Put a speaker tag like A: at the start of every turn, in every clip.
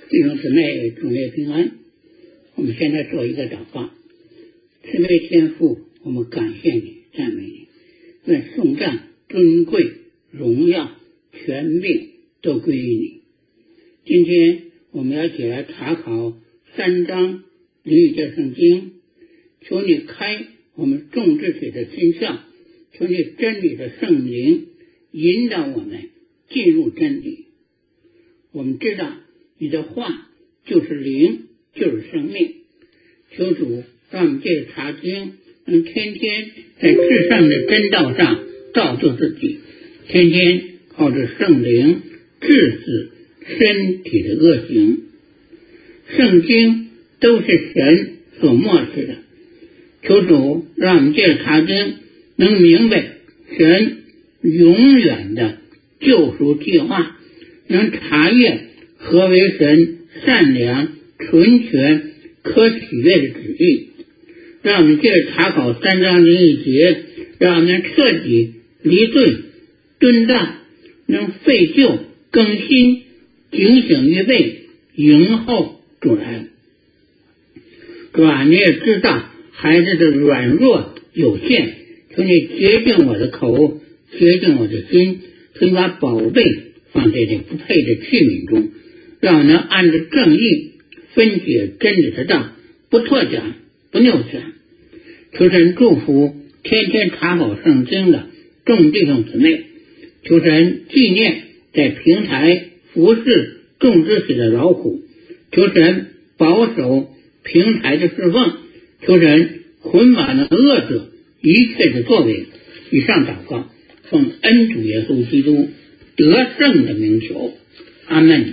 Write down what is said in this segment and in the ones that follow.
A: 弟兄姊妹，主内平安。我们现在做一个祷告。慈悲天父，我们感谢你，赞美你，愿颂赞、尊贵、荣耀、权柄都归于你。今天我们要一起来查考3章灵语节圣经，求你开我们众智水的心窍，求你真理的圣灵引导我们进入真理。我们知道你的话就是灵，就是生命。求主让我们这个查经能天天在至上的真道上造就自己，天天靠着圣灵治死身体的恶行。圣经都是神所默示的，求主让我们这个查经能明白神永远的救赎计划，能查阅何为神善良、纯全、可喜悦的旨意。让我们借着查考3章灵语节，让我们彻底离罪敦道，能废旧更新，警醒预备，迎候主来。主啊，你也知道孩子的软弱有限，求你洁净我的口，洁净我的心，求你把宝贝放在这不配的器皿中，让我能按着正义分解真理的道，不错讲，不拗讲。求神祝福天天查考圣经的众弟兄姊妹，求神纪念在平台服侍众知识的劳苦，求神保守平台的侍奉，求神捆绑了恶者一切的作为。以上祷告奉恩主耶稣基督得胜的名求，阿们。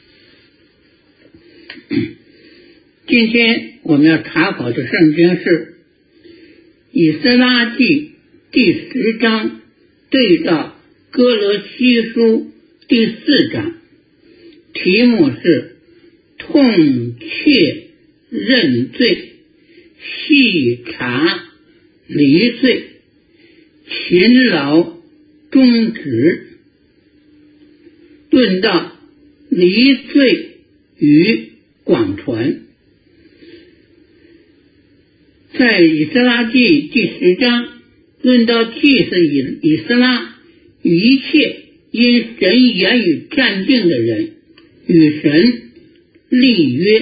A: 今天我们要查考的圣经是以斯拉记第10章对照哥罗西书第4章，题目是痛切认罪，细查离罪，勤劳终止。论到离罪与广传。在以斯拉记第10章论到祭司以斯拉与一切因神言语站定的人与神立约，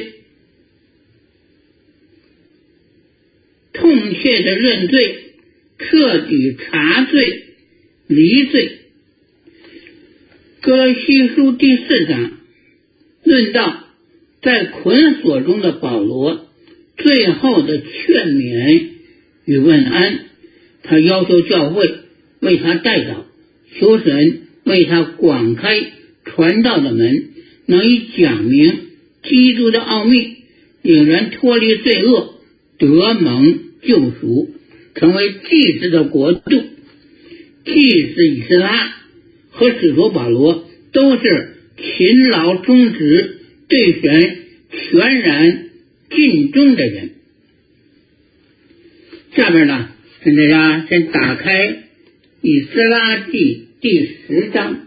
A: 痛切的认罪，彻底查罪离罪。哥罗西书第4章论到在捆锁中的保罗最后的劝勉与问安，他要求教会为他代祷，求神为他广开传道的门，能以讲明基督的奥秘，令人脱离罪恶，得蒙救赎，成为祭司的国度。祭司以斯拉和使徒保罗都是勤劳忠直，对神全然尽忠的人。下面呢，请大家先打开以斯拉记第10章。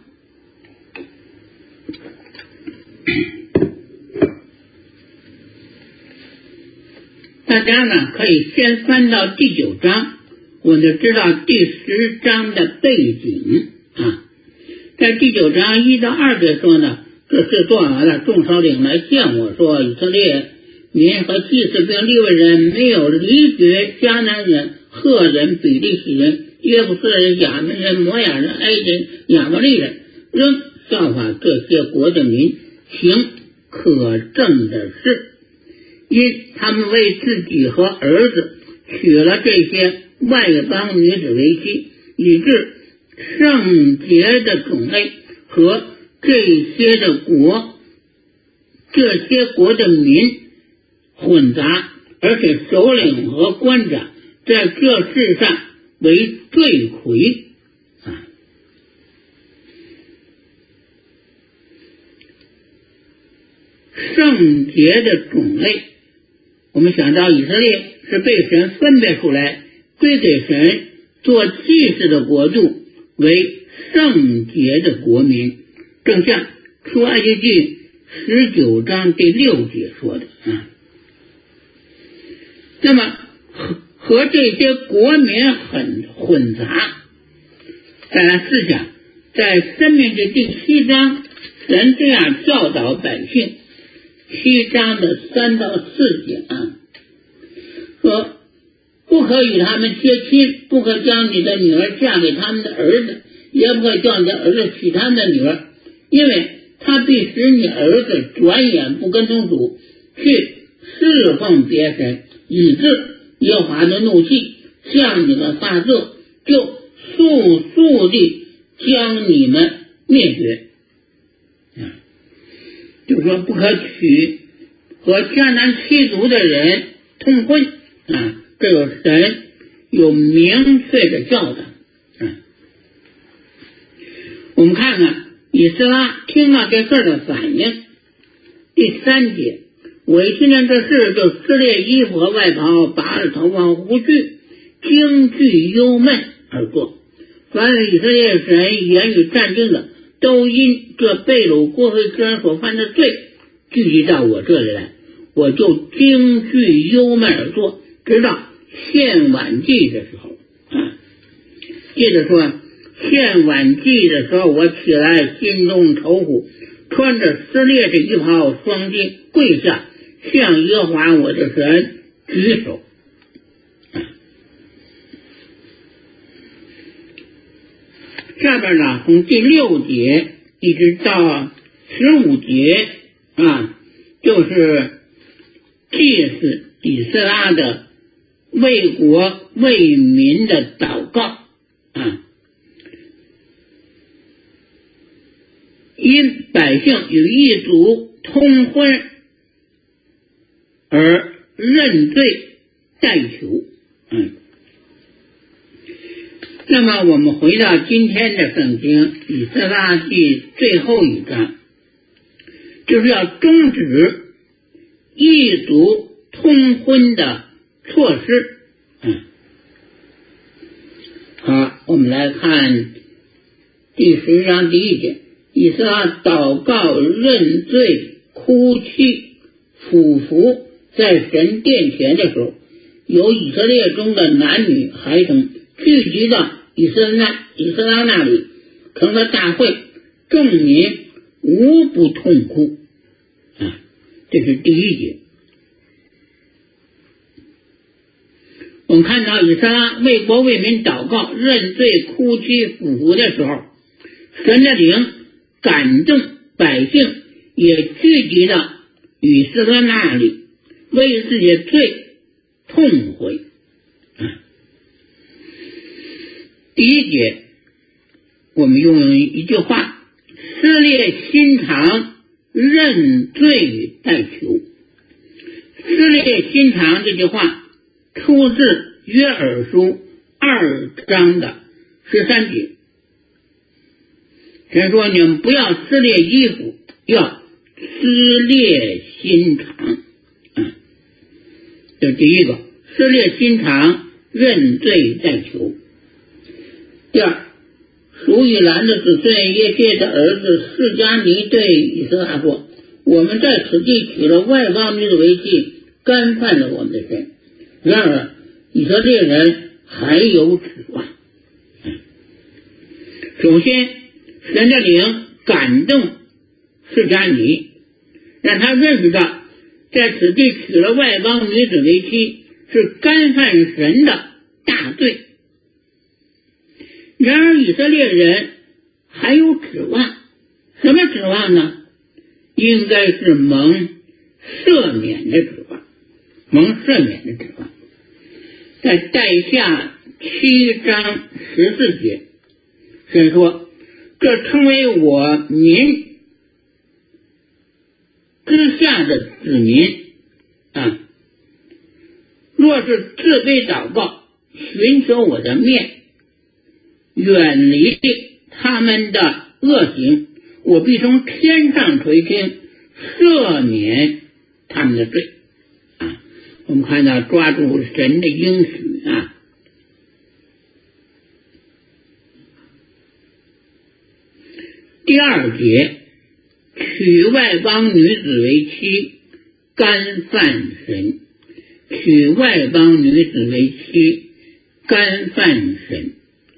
A: 大家呢可以先翻到第9章，我就知道第10章的背景啊。在第9章1到2节说呢，这事做完了，众首领来见我说，以色列民和祭司并利未人没有离绝迦南人、赫人、比利时人、约布斯人、亚门人、摩亚人、埃人、亚摩利人，仍效法这些国的民，行可憎的事，因他们为自己和儿子娶了这些外邦女子为妻，以致圣洁的种类和这些国的民混杂，而且首领和官长在这事上为罪魁啊。圣洁的种类，我们想到以色列是被神分别出来归给神做祭司的国度，为圣洁的国民，正像出埃及记 19章第6节说的啊。那么和这些国民很混杂。大家试想，在申命记第7章，神这样教导百姓，7章的3到4节啊，说不可与他们结亲，不可将你的女儿嫁给他们的儿子，也不可叫你的儿子娶他们的女儿，因为他必使你儿子转眼不跟从主，去侍奉别神，以致耶和华的怒气向你们发作，就速速地将你们灭绝。就是说不可娶和迦南七族的人通婚啊，这个神有明确的教导。我们看看以斯拉听了这事的反应。第3节，我一听见这事，就撕裂衣服和外袍，拔了头发胡须，惊惧忧闷而坐。凡是以色列神言语战定的，都因这被掳国会之人所犯的罪聚集到我这里来，我就惊惧忧闷而坐，直到献晚祭的时候。接着说，献晚祭的时候，我起来心中愁苦，穿着撕裂的衣袍，双膝跪下，向耶和华我的神举手。下边呢，从第6节一直到15节啊，就是祭司以斯拉的为国为民的祷告啊。因百姓与异族通婚而认罪代求。那么我们回到今天的圣经以斯拉记最后一章，就是要终止异族通婚的措施。好，我们来看第10章第1节，以斯拉祷告认罪哭泣俯伏在神殿前的时候，有以色列中的男女孩童聚集到以色拉那里，成了大会，众民无不痛哭。这是第1节。我们看到以色拉为国为民祷告认罪哭泣俯伏的时候，神的灵感动百姓也聚集到以色列那里，为自己的罪痛悔。第1节我们用一句话，撕裂心肠，认罪与代求。撕裂心肠这句话出自约珥书2章的13节。神说你们不要撕裂衣服，要撕裂心肠。这第一个，撕裂心肠，认罪代求。第二，属以兰的子孙耶谢的儿子示迦尼对以色列说，我们在此地娶了外邦女子为妻，干犯了我们的神。然而以色列人还有指望。首先，神的灵感动示迦尼，让他认识到在此地娶了外邦女子为妻是干犯神的大罪。然而以色列人还有指望，什么指望呢？应该是蒙赦免的指望，蒙赦免的指望。在带下7章14节，神说，这称为我民之下的子民若是自卑祷告，寻求我的面，远离他们的恶行，我必从天上垂听，赦免他们的罪。我们看到抓住神的应许第2节娶外邦女子为妻，干犯神；娶外邦女子为妻，干犯神。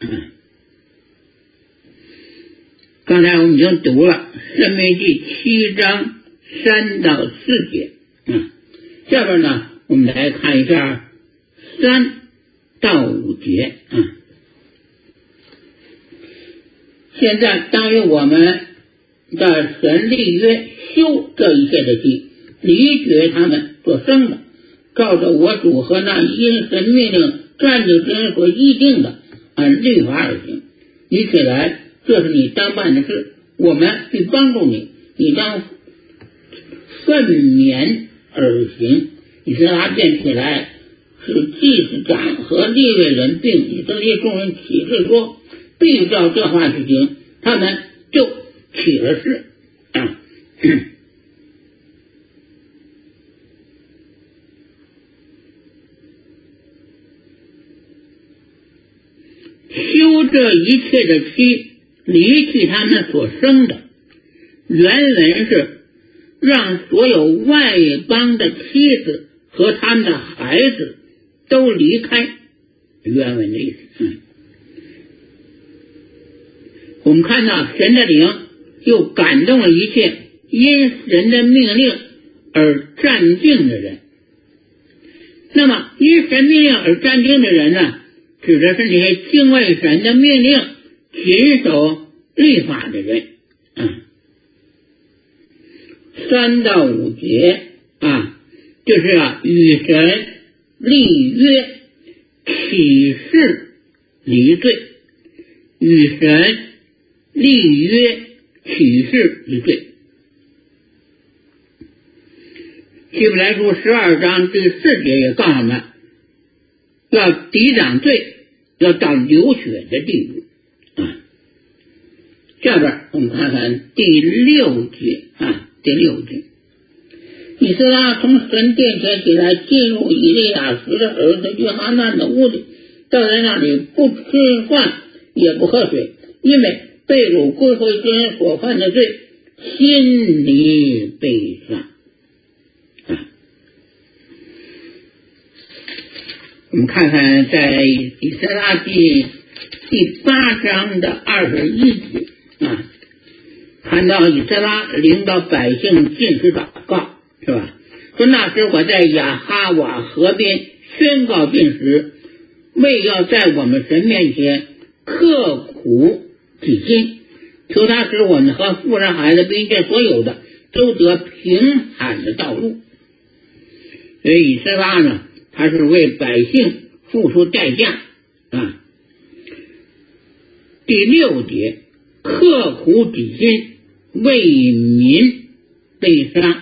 A: 刚才我们已经读了申命记7章3到4节。下边呢，我们来看一下3到5节。现在当于我们的神立约休这一切的祭，离绝他们所生的，照着我主和那因神命令战定之人所议定的，按律法而行。你起来，这是你当办的事，我们去帮助你，你当奋勉而行。以色列便起来，使祭司长和利未人并以色列众人起誓说，必照这话去行，他们就起了誓。休这一切的妻，离弃他们所生的，原文是让所有外邦的妻子和他们的孩子都离开，原文的意思。我们看到神的灵又感动了一切因神的命令而站定的人。那么因神命令而站定的人呢，指的是那些敬畏神的命令、谨守律法的人。3到5节就是与神立约、起誓离罪，与神立约、起誓离罪。希伯来书12章第4节也告诉我们，要抵挡罪，要到流血的地步。下边我们看看第6节。第6节，以斯拉从神殿前起来，进入以利亚时的儿子约哈难的屋里，到在那里不吃饭也不喝水，因为被掳归回之人所犯的罪，心里悲伤。我们看看在以斯拉记第8章的21节看到以斯拉领导百姓禁食祷告，是吧？说那时我在亚哈瓦河边宣告禁食，为要在我们神面前刻苦己心，求他使我们和妇人孩子并且所有的都得平坦的道路。所以以斯拉呢，他是为百姓付出代价。第6节，刻苦己心，为民悲伤。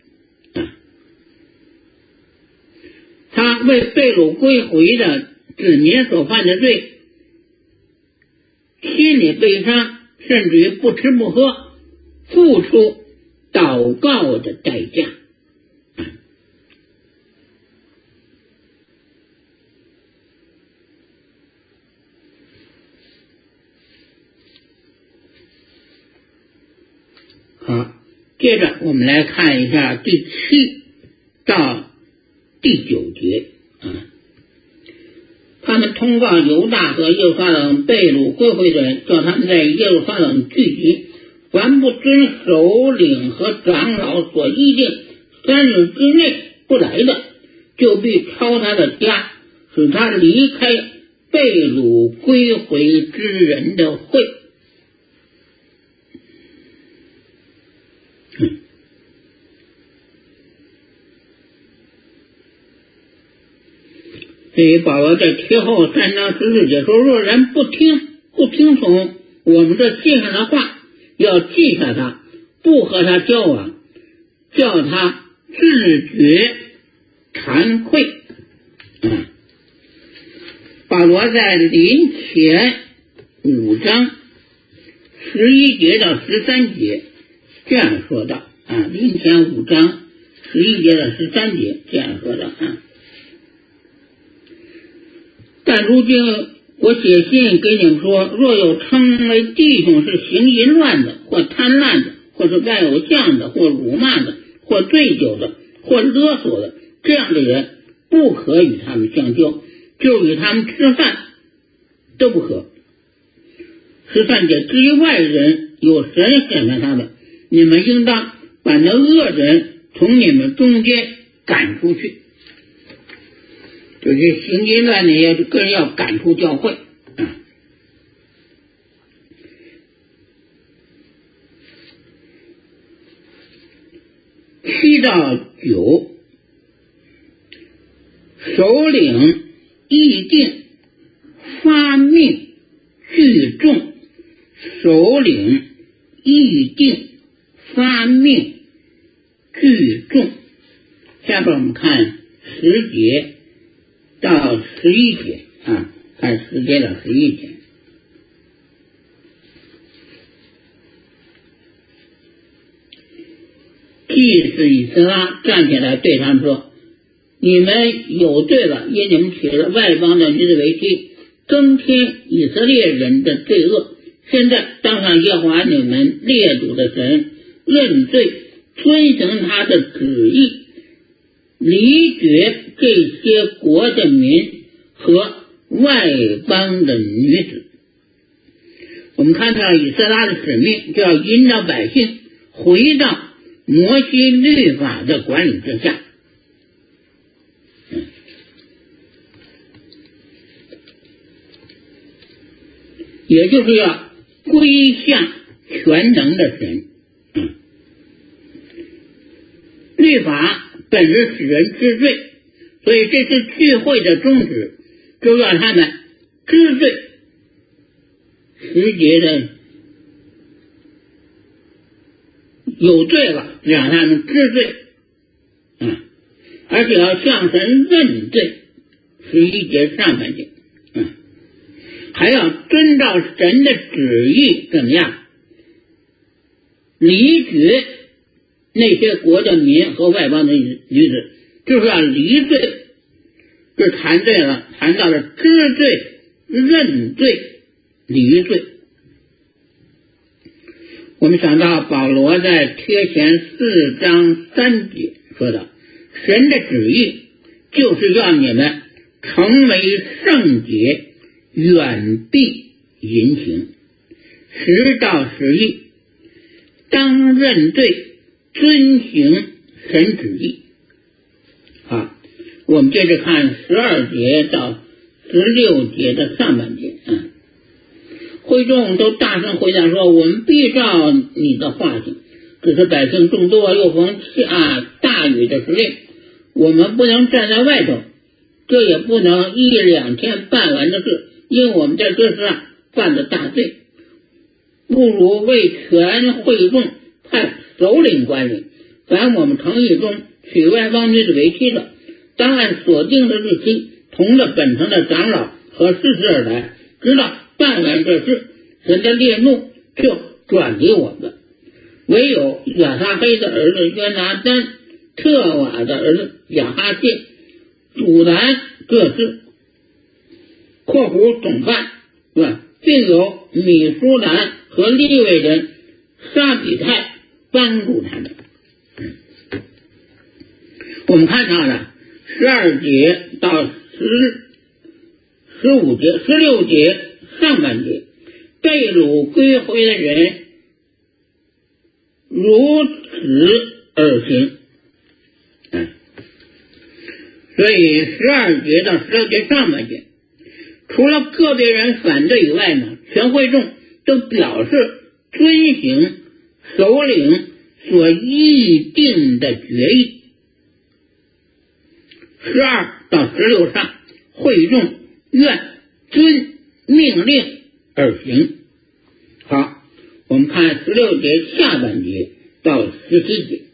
A: 他为被掳归回的子民所犯的罪，心里悲伤，甚至于不吃不喝，付出祷告的代价。好，接着我们来看一下第7到第9节。他们通告犹大和耶路撒冷被掳归回的人，叫他们在耶路撒冷聚集，凡不遵首领和长老所议定3日之内不来的，就必抄他的家，使他离开被掳归回之人的会。所以保罗在帖后3章14节说，若人不听从我们这信上的话，要记下他，不和他交往，叫他自觉惭愧。保罗在临前5章11节到13节这样说道。临前5章11节到13节这样说道。但如今我写信给你们说，若有称为弟兄是行淫乱的，或贪婪的， 或者带有像的，或辱骂的，或醉酒的，或勒索的，这样的人不可与他们相交，就与他们吃饭都不可。13节，至于外人，有神审判他们，你们应当把那恶人从你们中间赶出去。就是行淫乱的也更要赶出教会。7到9，首领议定发命聚众，首领议定发命聚众。下边我们看10节到11节看10节到11节。祭司以斯拉站起来对他们说，你们有罪了，因你们娶了外邦的女子为妻，增添以色列人的罪恶。现在当上耶和华你们列祖的神，认罪，遵行他的旨意，离绝这些国的民和外邦的女子。我们看到以色列的使命，就要引导百姓回到摩西律法的管理之下。也就是要归向全能的神。律法本是使人知罪，所以这次聚会的宗旨就让他们知罪。10节的有罪了，让他们知罪，而且要向神认罪。11节上半节，还要遵照神的旨意怎么样？离绝那些国的民和外邦的女子，就是要离罪。这谈罪了，谈到了知罪、认罪、离罪。我们想到保罗在帖前4章3节说的，神的旨意就是让你们成为圣洁，远避淫行。10到11，当认罪，遵行神旨意。我们接着看12节到16节的上半节。会众都大声回答说，我们必照你的话行，只是百姓众多，又逢大雨的时令，我们不能站在外头，这也不能1-2天办完的事，因为我们在这事上犯了大罪，不如为全会众派首领管理，凡我们城邑中娶外邦女子为妻的，当按所定的日期，同着本城的长老和士师而来，直到办完这事，神的烈怒就转给我们。唯有亚撒黑的儿子约拿单、特瓦的儿子亚哈谢阻拦这事（总办）并有米舒兰和利未人沙比泰帮助他们。我们看到了12节到15节、16节上半节，被掳归回的人如此而行。所以12节到16节上半节，除了个别人反对以外呢，全会众都表示遵行首领所议定的决议。12到16上，会众愿遵命令而行。好，我们看16节下半节到17节。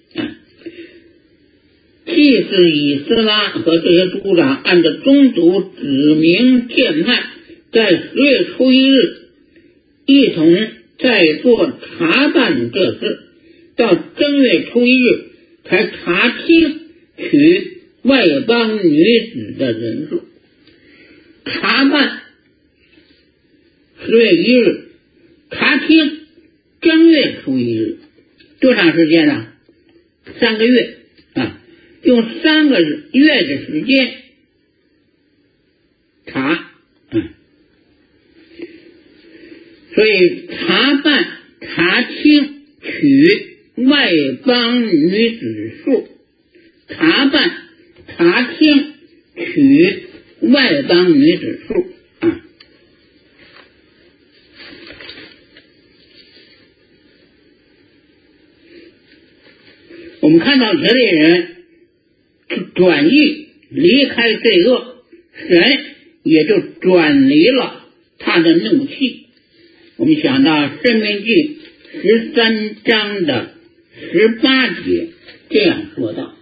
A: 祭司以斯拉和这些族长按照宗族指明建派，在10月初1日一同在做查办这事，到正月初1日才查清取外邦女子的人数。查办10月1日，查清正月初1日， 多长时间呢？3个月啊，用3个月的时间查，所以查办、查清取外邦女子数，查办、查清取外邦女子数啊。我们看到以色列人转意离开罪恶，神也就转离了他的怒气。我们想到申命记13章的18节这样说道，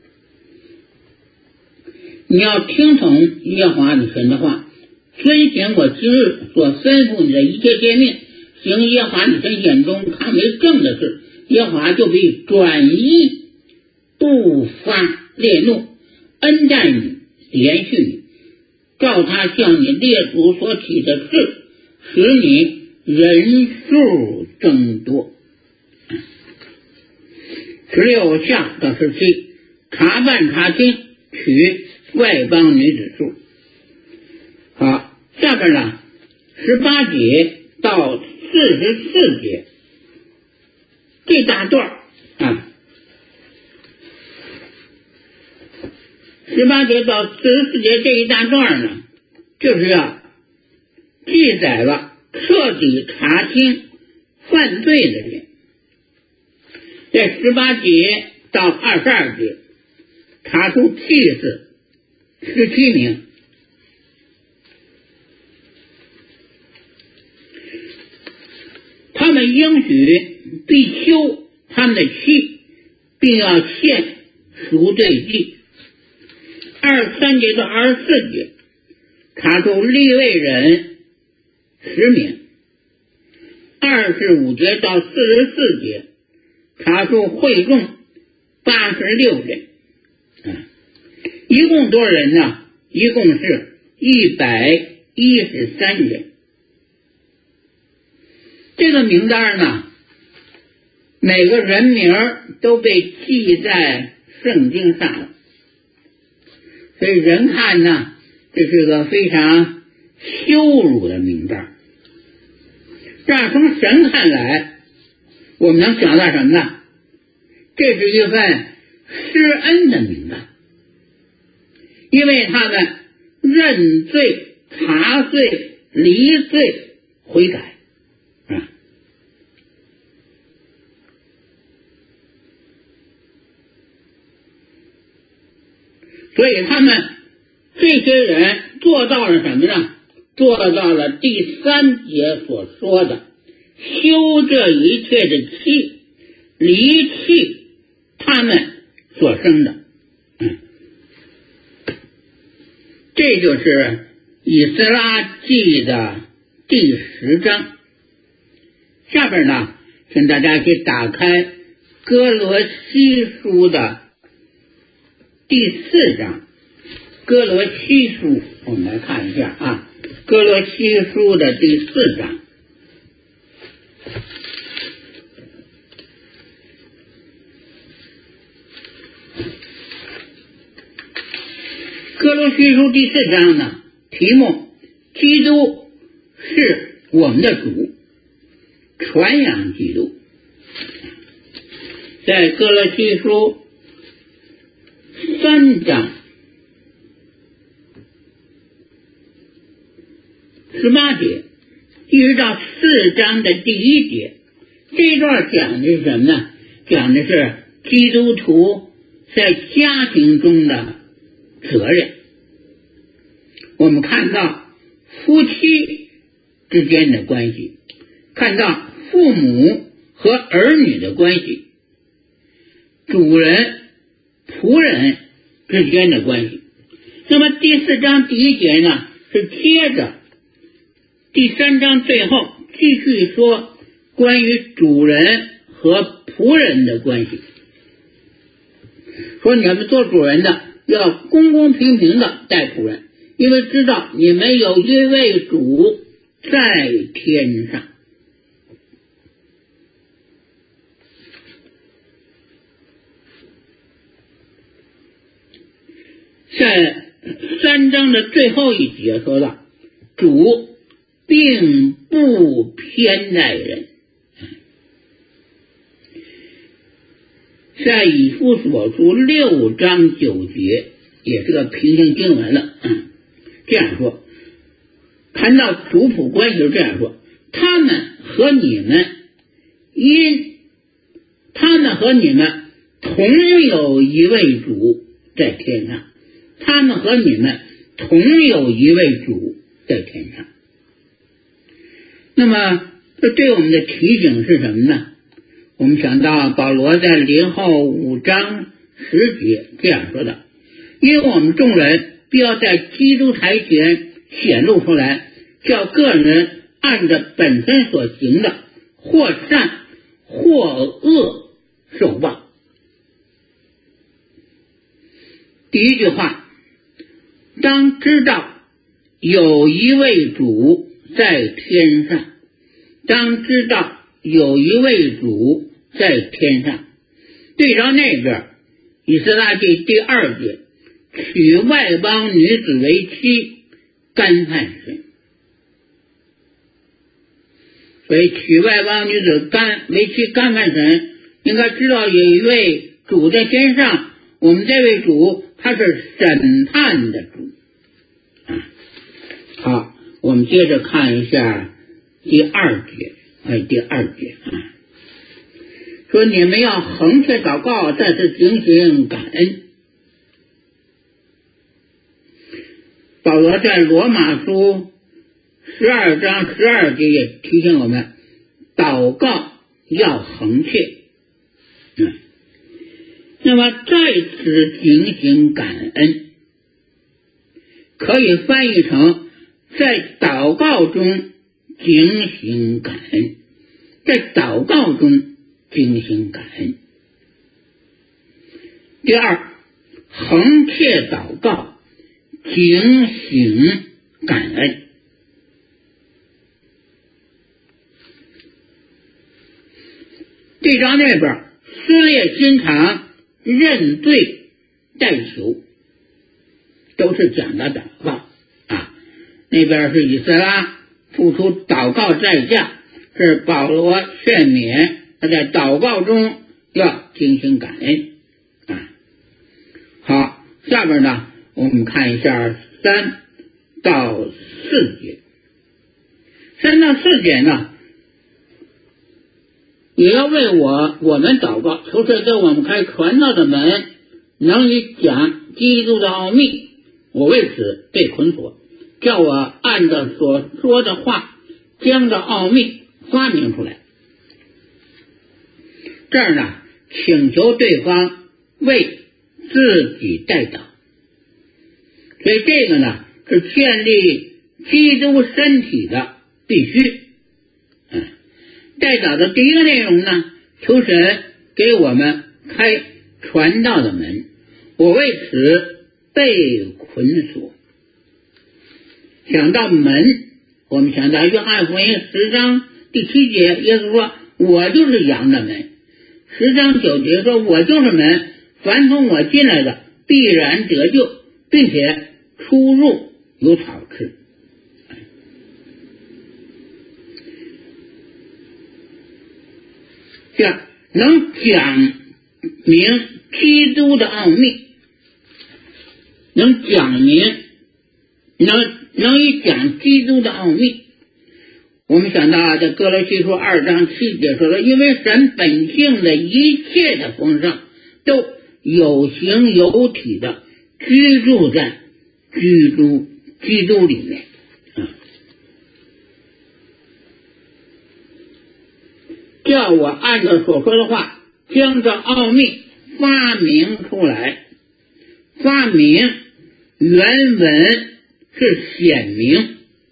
A: 你要听从耶和华你神的话，遵行我今日所吩咐你的一切诫命，行耶和华你神眼中看为正的事，耶和华就必转意不发烈怒，恩待你，连续你，照他向你列祖所起的事，使你人数增多。16下到17，查办查清取外邦女子数。好，下边呢18节到44节这大段18节到44节这一大段呢，就是要记载了彻底查清犯罪的人。在18节到22节查出祭司17名，他们应许必休他们的妻，并要献赎罪祭。23节到24节查出利未人10名，25节到44节查出会众86人，一共多少人呢？一共是113人。这个名单呢，每个人名都被记在圣经上了，所以人看呢，这是个非常羞辱的名单。但从神看来，我们能想到什么呢？这是一份施恩的名单，因为他们认罪、查罪、离罪、悔改所以他们这些人做到了什么呢？做到了第3节所说的休这一切的气，离弃他们所生的。这就是以斯拉记的第10章。下边呢，请大家去打开哥罗西书的第4章。哥罗西书我们来看一下哥罗西书的第4章。哥罗西书第4章呢，题目基督是我们的主，传扬基督。在哥罗西书3章18节一直到4章的第1节，这一段讲的是什么呢？讲的是基督徒在家庭中的责任。我们看到夫妻之间的关系，看到父母和儿女的关系，主人仆人之间的关系。那么第4章第1节呢，是接着第3章最后继续说关于主人和仆人的关系，说你们做主人的要公公平平的待仆人，因为知道你们有一位主在天上。 在3章的最后一节说到，主并不偏待人。在以弗所书6章9节也是个平行经文了。这样说，谈到主仆关系是这样说，他们和你们同有一位主在天上，他们和你们同有一位主在天上。那么这对我们的提醒是什么呢？我们想到保罗在林后5章10节这样说的，因为我们众人必要在基督台前显露出来，叫个人按着本身所行的，或善或恶受报。第一句话，当知道有一位主在天上，当知道有一位主在天上。对照那边以斯拉记第2节，娶外邦女子为妻，干犯神。所以娶外邦女子为妻干犯神，应该知道有一位主在天上，我们这位主他是审判的主。好，我们接着看一下第2节。说你们要恒切祷告，再次警醒感恩。保罗在罗马书12章12节也提醒我们，祷告要恒切。那么在此警醒感恩，可以翻译成在祷告中警醒感恩，在祷告中警醒感恩。第二，恒切祷告，警醒感恩。这章那边撕裂心肠，认罪代求，都是讲的祷告啊。那边是以斯拉付出祷告代价，是保罗劝勉他在祷告中要警醒感恩啊。好，下边呢，我们看一下3到4节。3到4节呢，也要为我们祷告，求神给我们开传道的门，能以讲基督的奥秘。我为此被捆锁，叫我按照所说的话将这奥秘发明出来。这儿呢，请求对方为自己代祷。所以这个呢，是建立基督身体的必须。代祷的第一个内容呢，求神给我们开传道的门，我为此被捆锁。想到门，我们想到约翰福音10章第7节，耶稣说我就是羊的门。10章9节说我就是门，凡从我进来的必然得救，并且出入有草吃。这样能讲明基督的奥秘，能讲明能以讲基督的奥秘。我们想到在哥罗西书2章7节说了，因为神本性的一切的丰盛都有形有体的居住在基督里面。叫我按照所说的话将这奥秘发明出来。发明原文是显明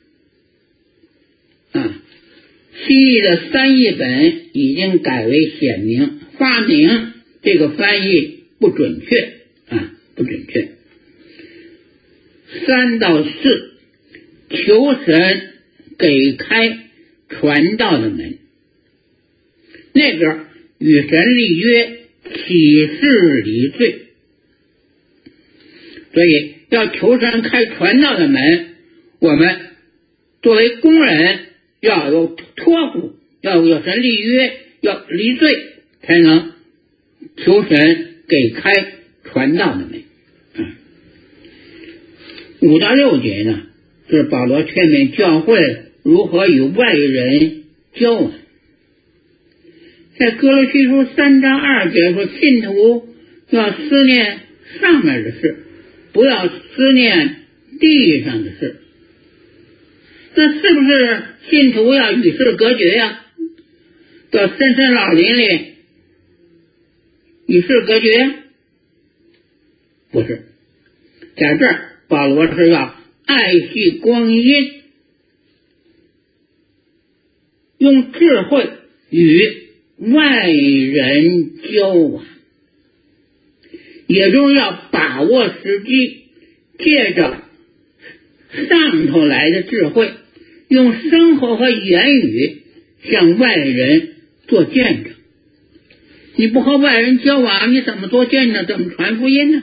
A: 西译的翻译本已经改为显明，发明这个翻译不准确。3到4，求神给开传道的门。那边与神立约，启示理罪。 所以要求神开传道的门，我们作为工人要有托付，要有神立约，要离罪，才能求神给开传道的门。5到6节呢，是保罗劝勉教会如何与外人交往。在哥罗西书3章2节说，信徒要思念上面的事，不要思念地上的事。这是不是信徒要与世隔绝呀？到深山老林里与世隔绝？不是，在这儿保罗是要爱惜光阴，用智慧与外人交往，也就是要把握时机，借着上头来的智慧，用生活和言语向外人做见证。你不和外人交往，你怎么做见证，怎么传福音呢？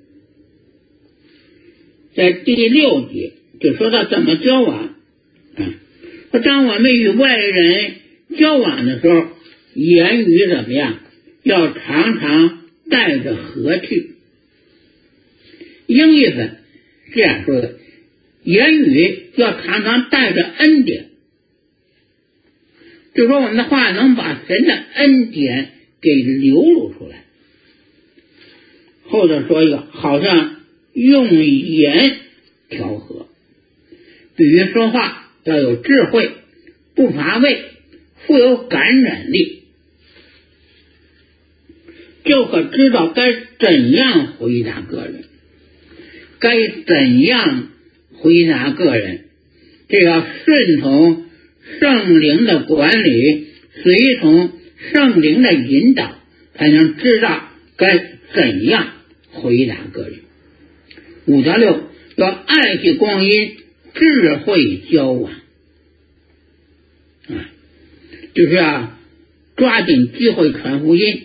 A: 在第6节就说到怎么交往。说当我们与外人交往的时候，言语怎么样？要常常带着和气。英译本这样说的，言语要常常带着恩典，就说我们的话能把神的恩典给流露出来。后头说一个，好像用言调和，比喻说话要有智慧，不乏味，富有感染力，就可知道该怎样回答个人，该怎样回答个人。这要顺从圣灵的管理，随从圣灵的引导，才能知道该怎样回答个人。5到6要爱惜光阴，智慧交往，就是要抓紧机会传福音。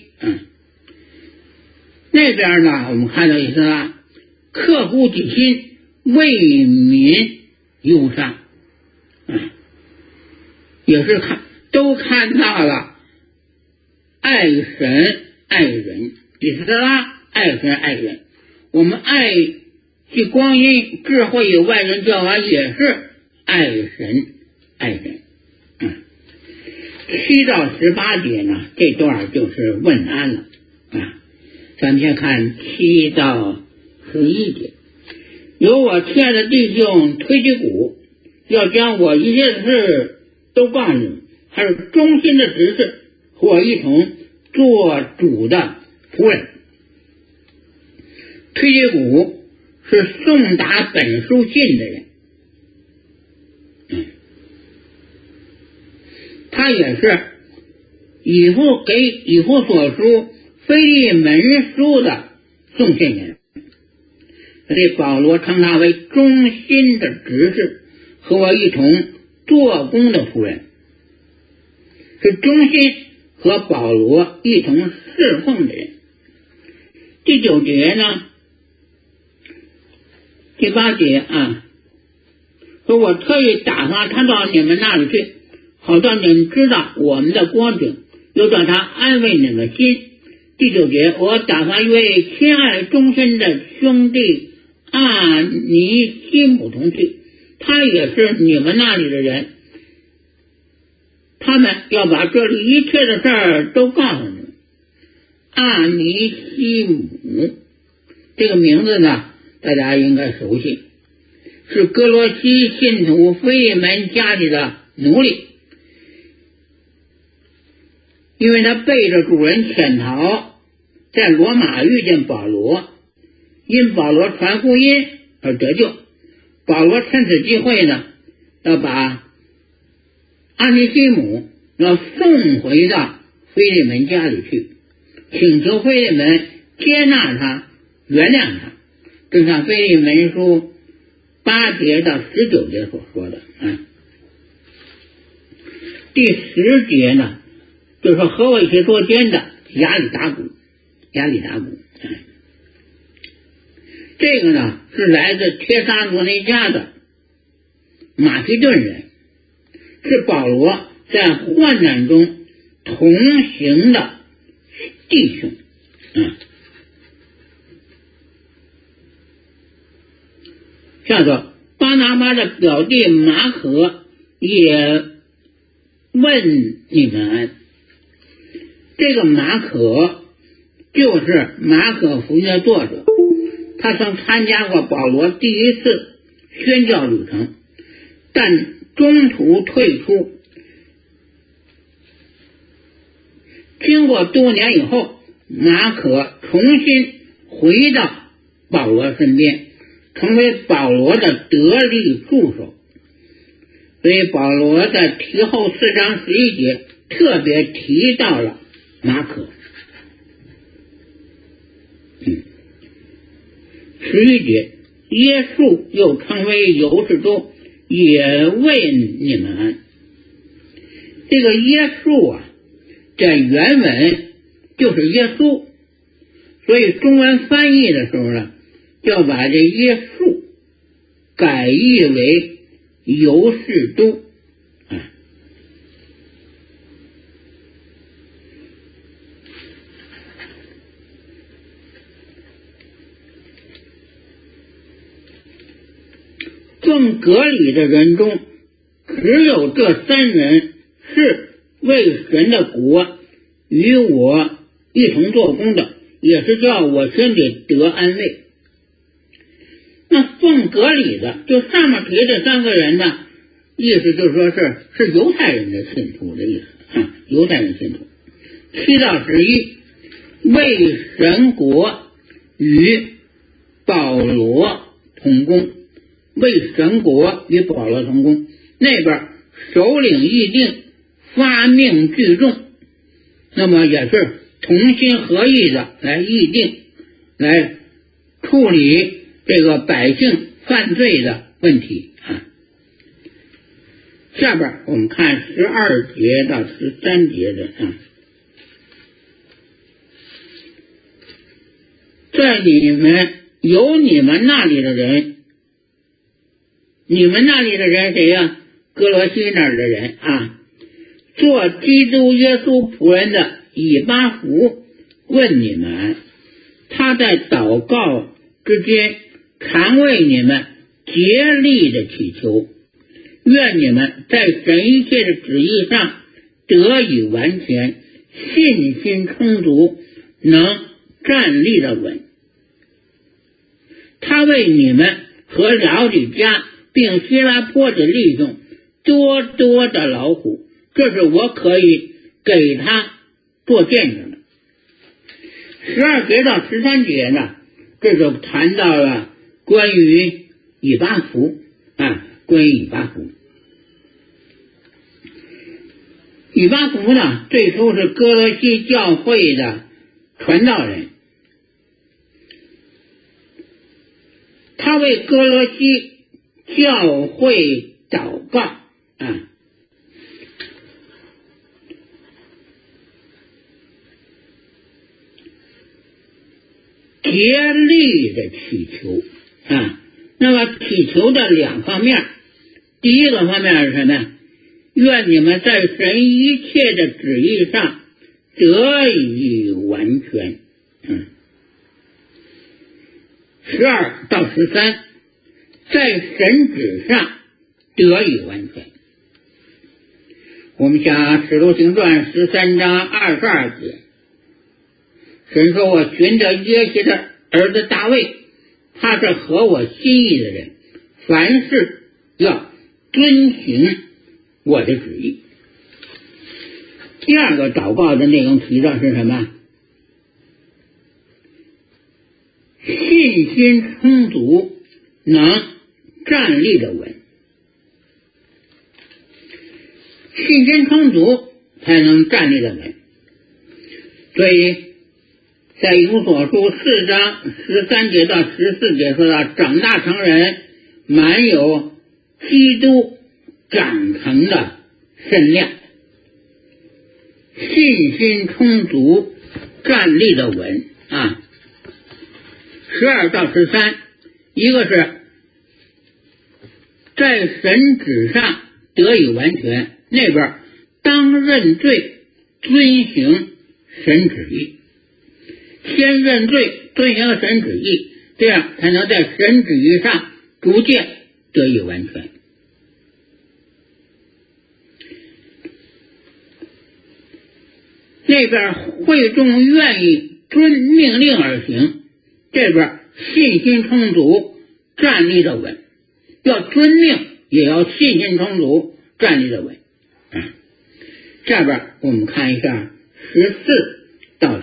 A: 那边呢，我们看到以色列刻苦己心，为民忧伤，也是都看到了爱神爱人。以色列爱神爱人，我们爱惜光阴，智慧与外人交往，也是爱神爱人。7到18节呢，这段就是问安了。咱们先看7到11节。有我亲爱的弟兄推基古，要将我一切的事都告诉你们，还是忠心的执事，和我一同做主的仆人。推基古是送达本书信的人，他也是以弗所书腓利门书的送信人。所以保罗称他为忠心的执事，和我一同做工的仆人，是忠心和保罗一同侍奉的人。第9节呢，第8节说我特意打发他到你们那里去，好让你们知道我们的光景，又叫他安慰你们心。第9节，我打发一位亲爱忠心的兄弟阿尼西姆同去，他也是你们那里的人，他们要把这里一切的事儿都告诉你们。阿尼西姆这个名字呢，大家应该熟悉，是哥罗西信徒腓利门家里的奴隶，因为他背着主人潜逃，在罗马遇见保罗，因保罗传福音而得救。保罗趁此机会呢，要把阿尼西姆要送回到腓利门家里去，请求腓利门接纳他，原谅他。正像腓利门书8节到19节所说的。第10节呢，就是说和我一起作监的亚里达古。 这个呢是来自帖撒罗尼迦的马其顿人，是保罗在患难中同行的弟兄。叫做巴拿巴的表弟马可也问你们安。这个马可就是马可福音的作者，他曾参加过保罗第一次宣教旅程，但中途退出。经过多年以后，马可重新回到保罗身边，成为保罗的得力助手。所以保罗在提后4章11节特别提到了马可。11节，耶稣又称为犹士多，也问你们安。这个耶稣啊，在原文就是耶稣，所以中文翻译的时候呢，要把这耶稣改译为犹士都。奉割礼的人中，只有这3人是为神的国与我一同做工的，也是叫我心里得安慰。那奉割礼的，就上面提这3个人呢，意思就是说是犹太人的信徒的意思，犹太人信徒。7到11，为神国与保罗同工，为神国与保罗同工。那边首领议定，发命聚众，那么也是同心合意的来议定，来处理这个百姓犯罪的问题。下边我们看12节到13节的在你们那里的人，你们那里的人谁呀？哥罗西那儿的人做基督耶稣仆人的以巴弗问你们，他在祷告之间常为你们竭力的祈求，愿你们在神一切的旨意上得以完全，信心充足，能站立的稳。他为你们和老底家并希拉坡的弟兄多多的劳苦，这是我可以给他做见证的。12节到13节呢，这就谈到了关于以巴弗关于以巴弗。以巴弗呢，最初是哥罗西教会的传道人，他为哥罗西教会祷告竭力的祈求那么祈求的2方面，第一个方面是什么呀？愿你们在神一切的旨意上得以完全。12到13，在神旨上得以完全。我们想使徒行传13章22节，神说我寻得耶西的儿子大卫，他是合我心意的人，凡事要遵行我的旨意。第二个祷告的内容提到是什么？信心充足，能站立的稳。信心充足才能站立的稳。所以在以弗所书4章13节到14节说到，长大成人，满有基督长成的身量，信心充足，站立的稳12到13 一个是在神旨上得以完全，那边当认罪，遵行神旨意，先认罪，遵行神旨意，这样才能在神旨意上逐渐得以完全。那边会众愿意遵命令而行，这边信心充足，站立的稳，要遵命也要信心充足，站立的稳。下边我们看一下14到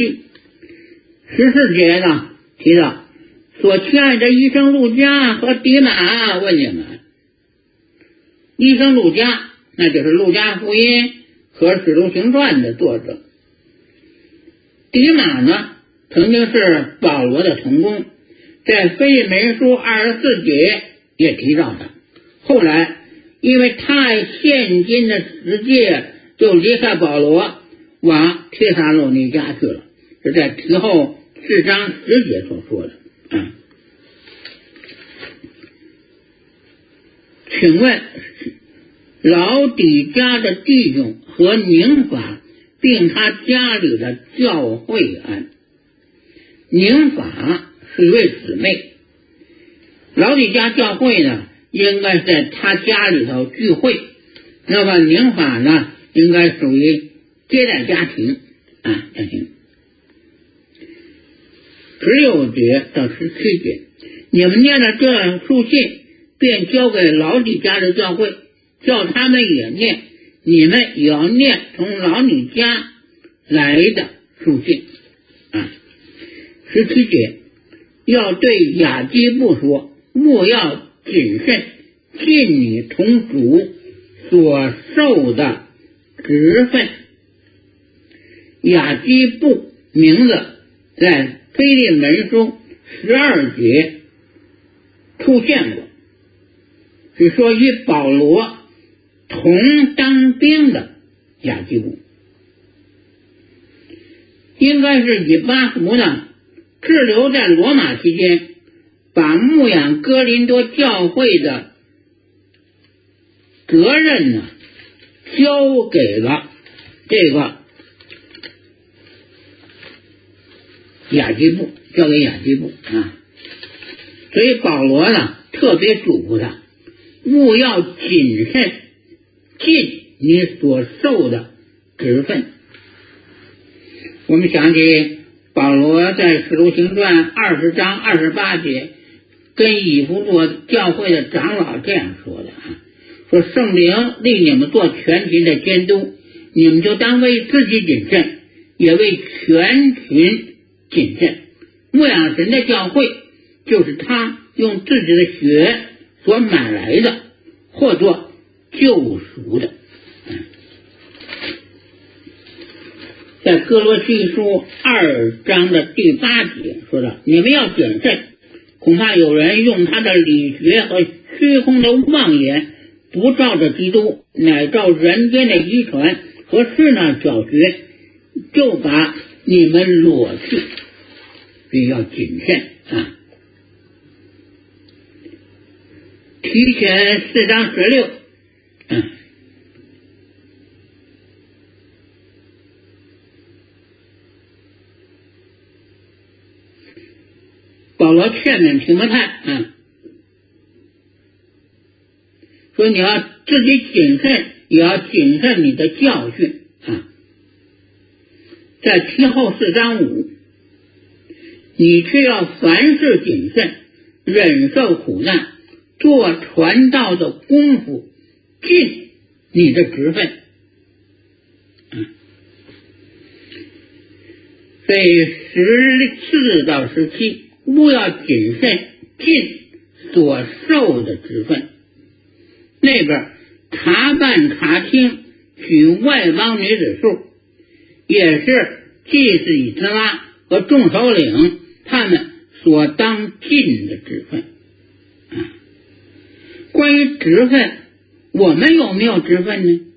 A: 17。14节呢提到，所亲爱的医生路加和迪马问你们，医生路加那就是路加福音和使徒行传的作者，迪马呢曾经是保罗的同工，在腓利门书24节也提到他，后来因为太现今的世界，就离开保罗往帖撒罗尼迦去了，是在提后4章10节所说的。请问老底家的弟兄和宁法并他家里的教会安。宁法是一位姊妹，老底家教会呢应该在他家里头聚会，那么宁法呢应该属于接待家庭家庭。16节到17节，你们念了这书信，便交给老底家的教会，叫他们也念，你们也要念从老底家来的书信。17节，要对雅基布说，务要谨慎，尽你同主所受的职分。雅基布名字在腓利门书12节出现过，是说与保罗同当兵的雅基布，应该是以巴弗呢滞留在罗马期间，把牧养哥林多教会的责任呢交给了这个雅基布，所以保罗呢特别嘱咐他，务要谨慎，尽你所受的职分。我们想起保罗在使徒行传20章28节跟以弗所教会的长老这样说的说圣灵令你们做全群的监督，你们就当为自己谨慎，也为全群谨慎。牧养神的教会就是他用自己的血所买来的，或作救赎的。在哥罗西书2章的第8节说到，你们要谨慎，恐怕有人用他的理学和虚空的妄言，不照着基督，乃照人间的遗传和世上小学，就把你们裸去，所以要谨慎提前4章16保罗劝勉提摩太说你要自己谨慎，也要谨慎你的教训在提后4章5，你却要凡事谨慎，忍受苦难，做传道的功夫，尽你的职分。所以14到17，务要谨慎，尽所受的职分。那边查办查清许外邦女子数，也是祭司以斯拉和众首领他们所当尽的职分。关于职分，我们有没有职分呢？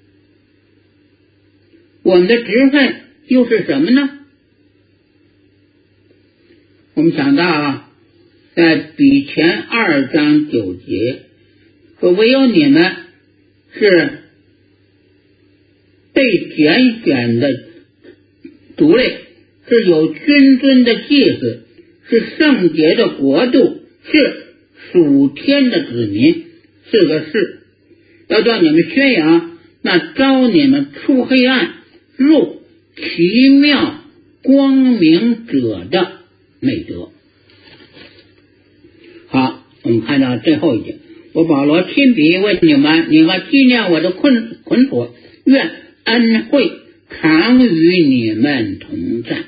A: 我们的职分又是什么呢？我们想到在比前2章9节说，唯有你们是被拣选的族类，是有君尊的祭司，是圣洁的国度，是属天的子民。4个是要叫你们宣扬那招你们出黑暗入奇妙光明者的美德。好，我们看到最后一节，我保罗亲笔问你们，你们纪念我的捆锁，愿恩惠常与你们同在。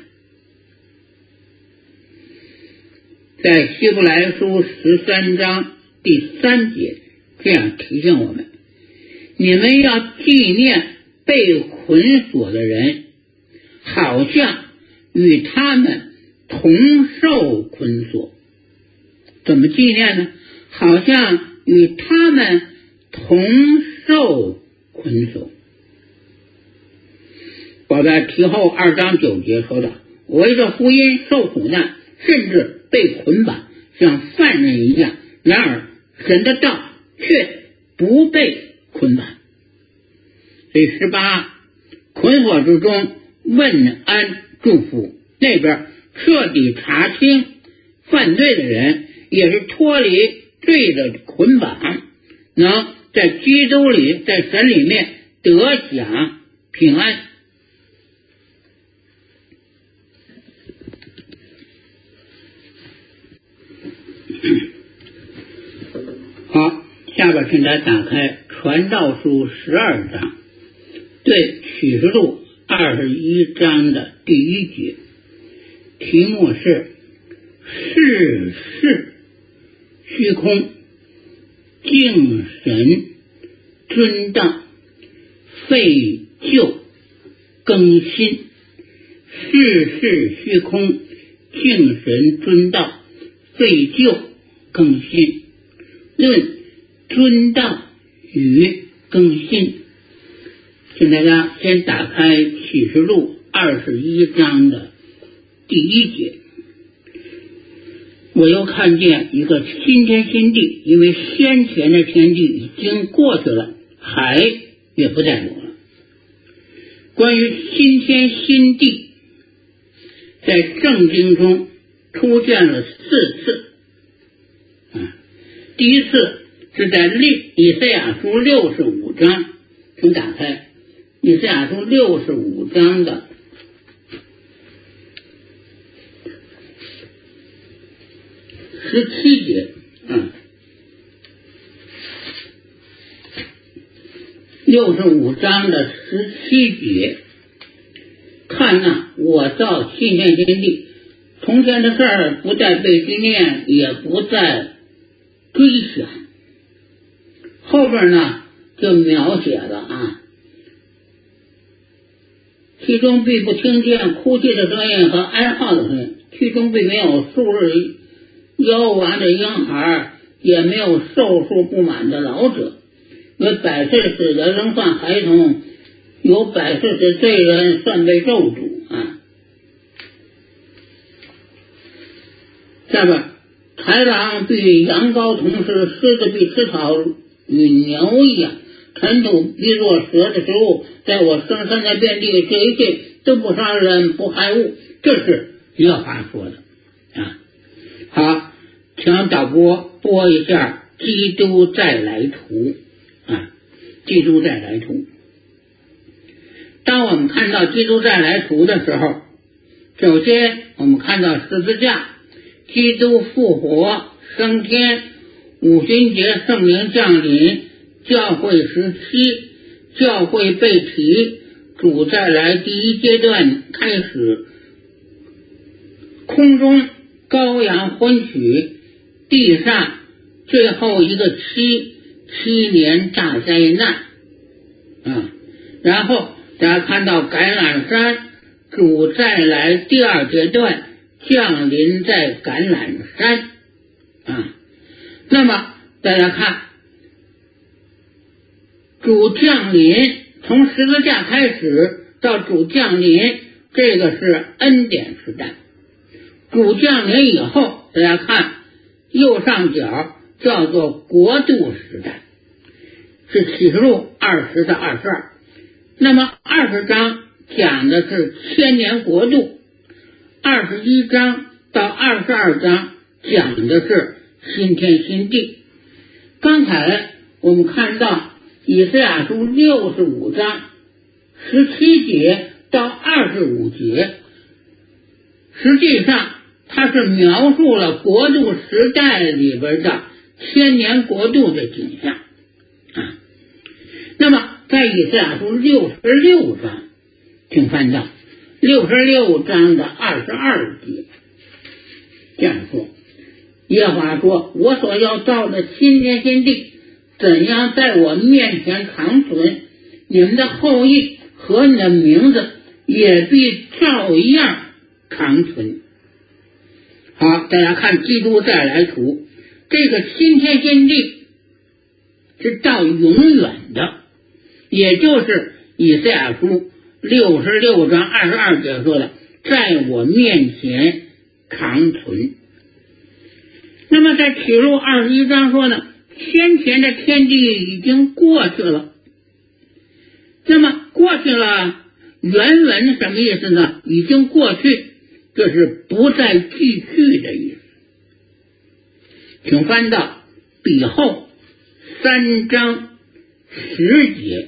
A: 在希伯来书13章第3节这样提醒我们，你们要纪念被捆锁的人，好像与他们同受捆锁。怎么纪念呢？好像与他们同受捆锁。我在提后2章9节说的，为着福音受苦难，甚至被捆绑，像犯人一样，然而神的道却不被捆绑。第18，捆锁之中问安祝福，那边彻底查清犯罪的人也是脱离罪的捆绑，能在基督里，在神里面得享平安。好，下边请大家打开传道书12章，对启示录21章的第1节，题目是世事虚空，敬神尊道，废旧更新。世事虚空，敬神尊道，废旧更新。论尊道与更新，请大家先打开启示录21章的第1节。我又看见一个新天新地，因为先前的天地已经过去了，海也不再有了。关于新天新地，在圣经中出现了4次。第一次是在以赛亚书65章，请打开以赛亚书65章的17节。65章的17节，看哪，我造新天新地，从前的事儿不再被纪念，也不再追想。后边呢就描写了其中必不听见哭泣的声音和哀号的声音，其中并没有数日夭亡的婴孩，也没有寿数不满的老者，有100岁死的仍算孩童，有100岁的罪人算被咒诅下边，豺狼必羊羔同食，狮子必吃草与牛一样，尘土必作蛇的食物，在我生生在遍地，这一切都不杀人不害物。这是耶和华说的好，请导播一下基督再来图基督再来图。当我们看到基督再来图的时候，首先我们看到十字架，基督复活升天，五旬节圣灵降临，教会时期，教会被提，主再来第一阶段开始，空中羔羊婚娶，地上最后一个7年大灾难然后大家看到橄榄山，主再来第二阶段降临在橄榄山那么大家看，主降临从十字架开始到主降临，这个是恩典时代。主降临以后，大家看右上角叫做国度时代，是启示录20到22。那么20章讲的是千年国度，21章到22章讲的是新天新地。刚才我们看到以赛亚书65章17节到25节，实际上它是描述了国度时代里边的千年国度的景象啊。那么在以赛亚书66章，请翻到66章的22节，这样说：耶和华说，我所要造的新天新地，怎样在我面前长存，你们的后裔和你的名字也必照样长存。好，大家看基督再来图，这个新天新地是到永远的，也就是以赛亚书66章22节说的，在我面前长存。那么在启示录21章说呢，先前的天地已经过去了。那么过去了，原文什么意思呢？已经过去，这是不再继续的意思。请翻到彼后3章10节，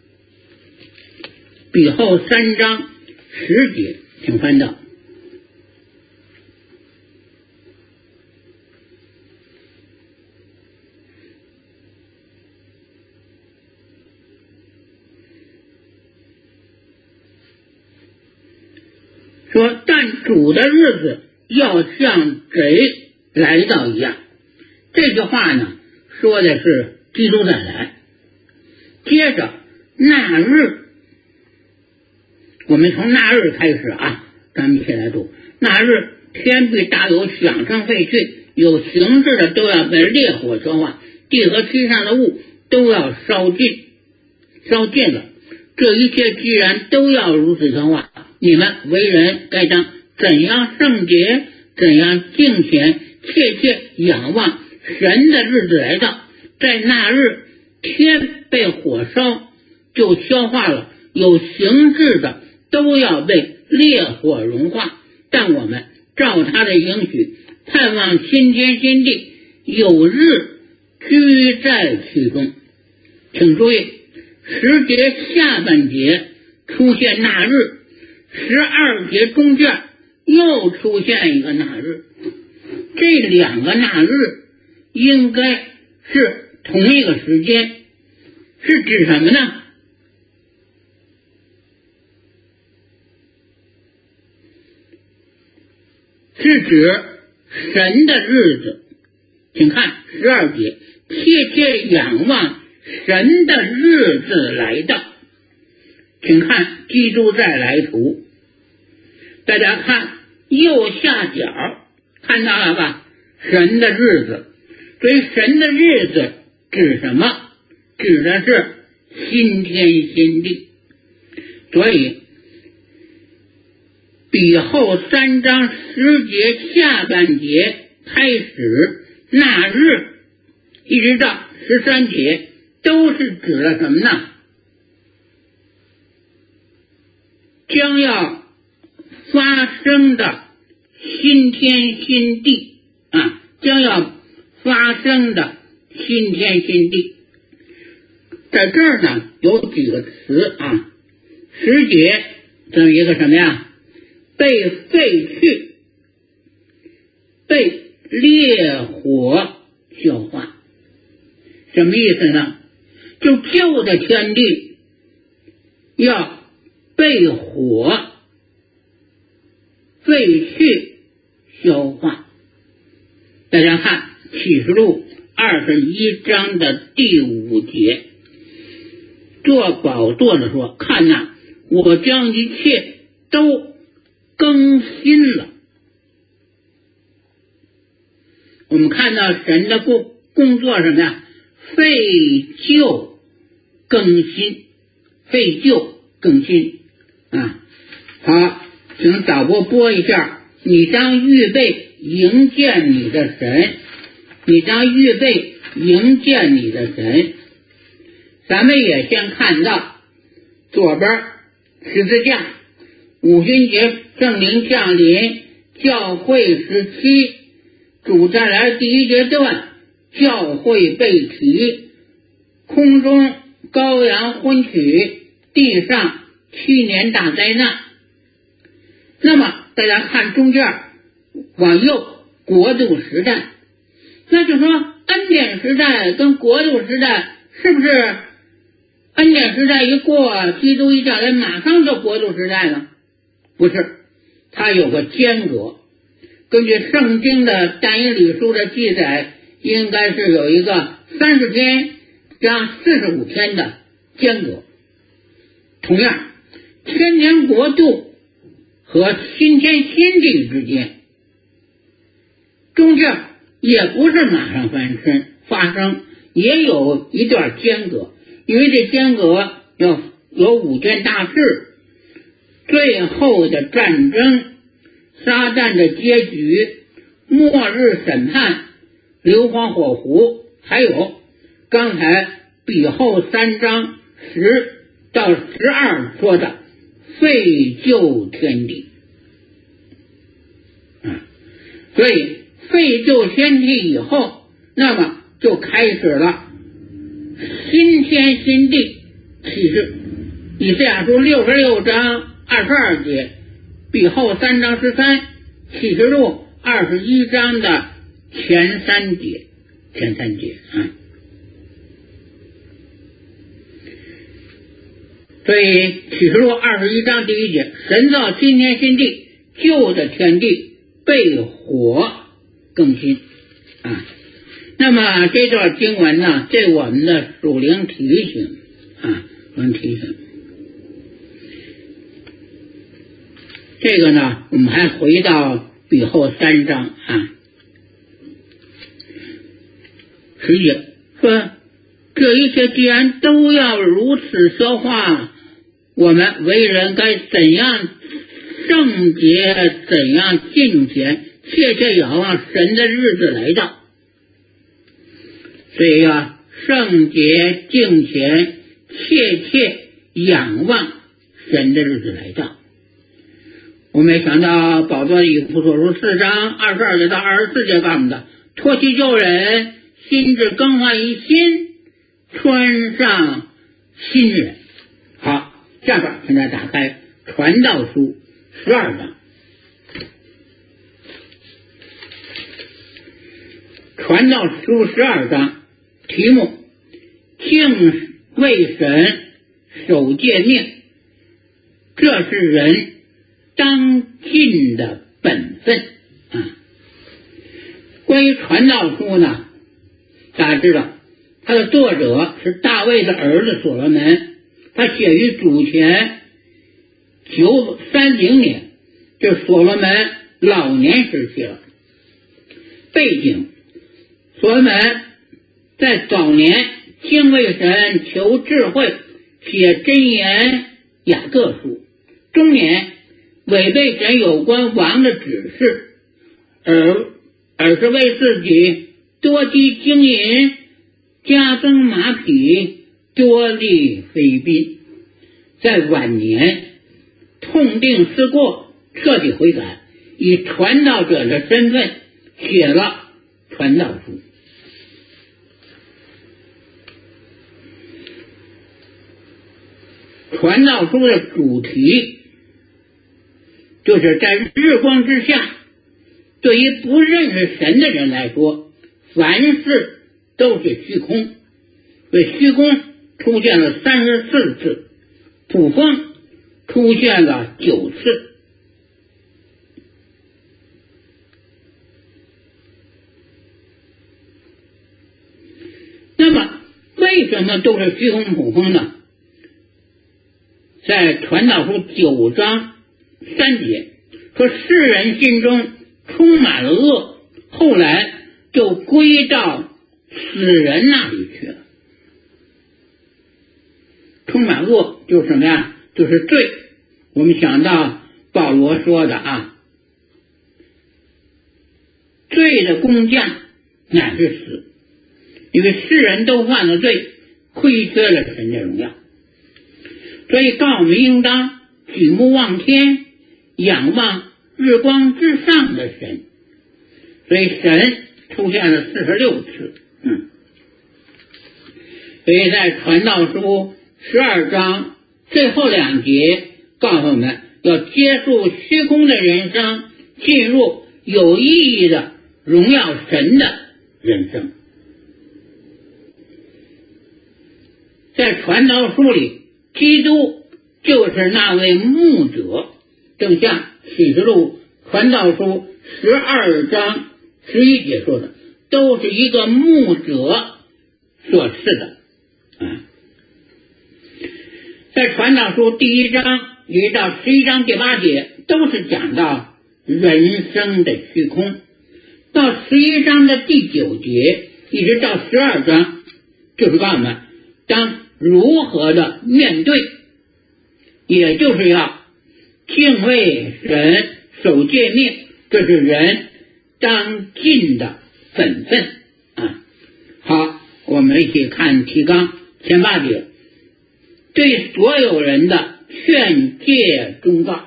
A: 彼后3章10节，请翻到。说，但主的日子要像贼来到一样。这句话呢，说的是基督再来。接着那日，我们从那日开始啊，咱们一起来读。那日，天必大有响声废去，有形质的都要被烈火消化，地和地上的物都要烧尽了。这一切既然都要如此消化，你们为人该当怎样圣洁，怎样敬虔，切切仰望神的日子来到。在那日，天被火烧就消化了，有形质的都要被烈火融化。但我们照他的应许，盼望新天新地，有日居在其中。请注意10节下半节出现那日，12节中间又出现一个那日，这两个那日应该是同一个时间，是指什么呢？是指神的日子。请看12节，切切仰望神的日子来到。请看基督再来图，大家看右下角，看到了吧？神的日子。所以神的日子指什么？指的是新天新地。所以彼后3章10节下半节开始，那日一直到13节都是指了什么呢？将要发生的新天新地啊，将要发生的新天新地。在这儿呢有几个词啊，10节这么一个什么呀？被废去，被烈火消化。什么意思呢？就旧的天地要被火废去消化。大家看启示录21章的第5节，坐宝座的说，看哪，我将一切都更新了。我们看到神的工作什么呀？废旧更新，废旧更新啊！好，请导播播一下，你当预备迎见你的神， 你将预备迎接你的神。咱们也先看到左边十字架，五旬节圣灵降临，教会时期，主再来第一阶段，教会被提，空中羔羊婚娶，地上7年大灾难。那么大家看中间往右，国度时代，那就说恩典时代跟国度时代是不是恩典时代一过，基督一降临马上就国度时代了？不是，它有个间隔。根据圣经的但以理书的记载，应该是有一个30天加45天的间隔。同样，千年国度和新天新地之间，中间也不是马上发生，也有一段间隔。因为这间隔要有5件大事，最后的战争，撒旦的结局，末日审判，硫磺火湖，还有刚才彼后3章10到12说的废旧天地。所以废旧天地以后，那么就开始了新天新地启示。以赛亚书66章22节，彼后3章13，启示录21章的前三节。所以启示录21章第1节，神造新天新地，旧的天地被火更新那么这段经文呢，对我们的属灵提醒这个呢，我们还回到彼后3章10节说，这一切既然都要如此说话，我们为人该怎样圣洁，怎样敬虔，切切仰望神的日子来到。所以圣洁敬虔，切切仰望神的日子来到。我们想到保罗以弗所书4章22节到24节告诉我们的，脱去旧人，心智更换一新，穿上新人。好，下边现在打开传道书12章。传道书12章题目，敬畏神，守诫命，这是人当尽的本分关于传道书呢，大家知道他的作者是大卫的儿子所罗门，他写于主前930年，就是所罗门老年时期了。背景，所罗门在早年敬畏神，求智慧，写箴言雅各书，中年违背神有关王的指示，而是为自己多积金银，加增马匹，多立妃嫔。在晚年痛定思过，彻底悔改，以传道者的身份写了传道书。传道书的主题就是在日光之下，对于不认识神的人来说，凡事都是虚空。所以虚空出现了34次，普风出现了9次。那么为什么都是虚空普风呢？在传道书9章3节说，世人心中充满了恶，后来就归到死人那里去了。充满恶就是什么呀？就是罪。我们想到保罗说的罪的工价乃是死，因为世人都犯了罪，亏缺了神的荣耀。所以告我们应当举目望天，仰望日光之上的神。所以神出现了46次。所以在传道书12章最后2节告诉我们要结束虚空的人生，进入有意义的荣耀神的人生。在传道书里，基督就是那位牧者，正像启示录传道书12章11节说的，都是一个牧者所赐的。在传道书第1章1到11章第8节都是讲到人生的虚空，到11章的第9节一直到12章就是告诉我们当如何的面对，也就是要敬畏神，守诫命，这是人当尽的本分。好，我们一起看提纲前8节，对所有人的劝诫忠告。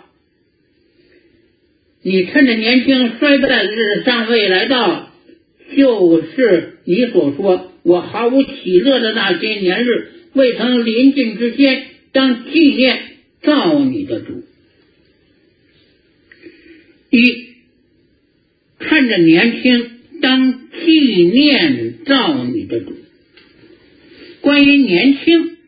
A: 你趁着年轻衰败的日子尚未来到，就是你所说我毫无喜乐的那些年日未曾临近之前，当纪念造你的主。趁着年轻当纪念造你的主。关于年轻，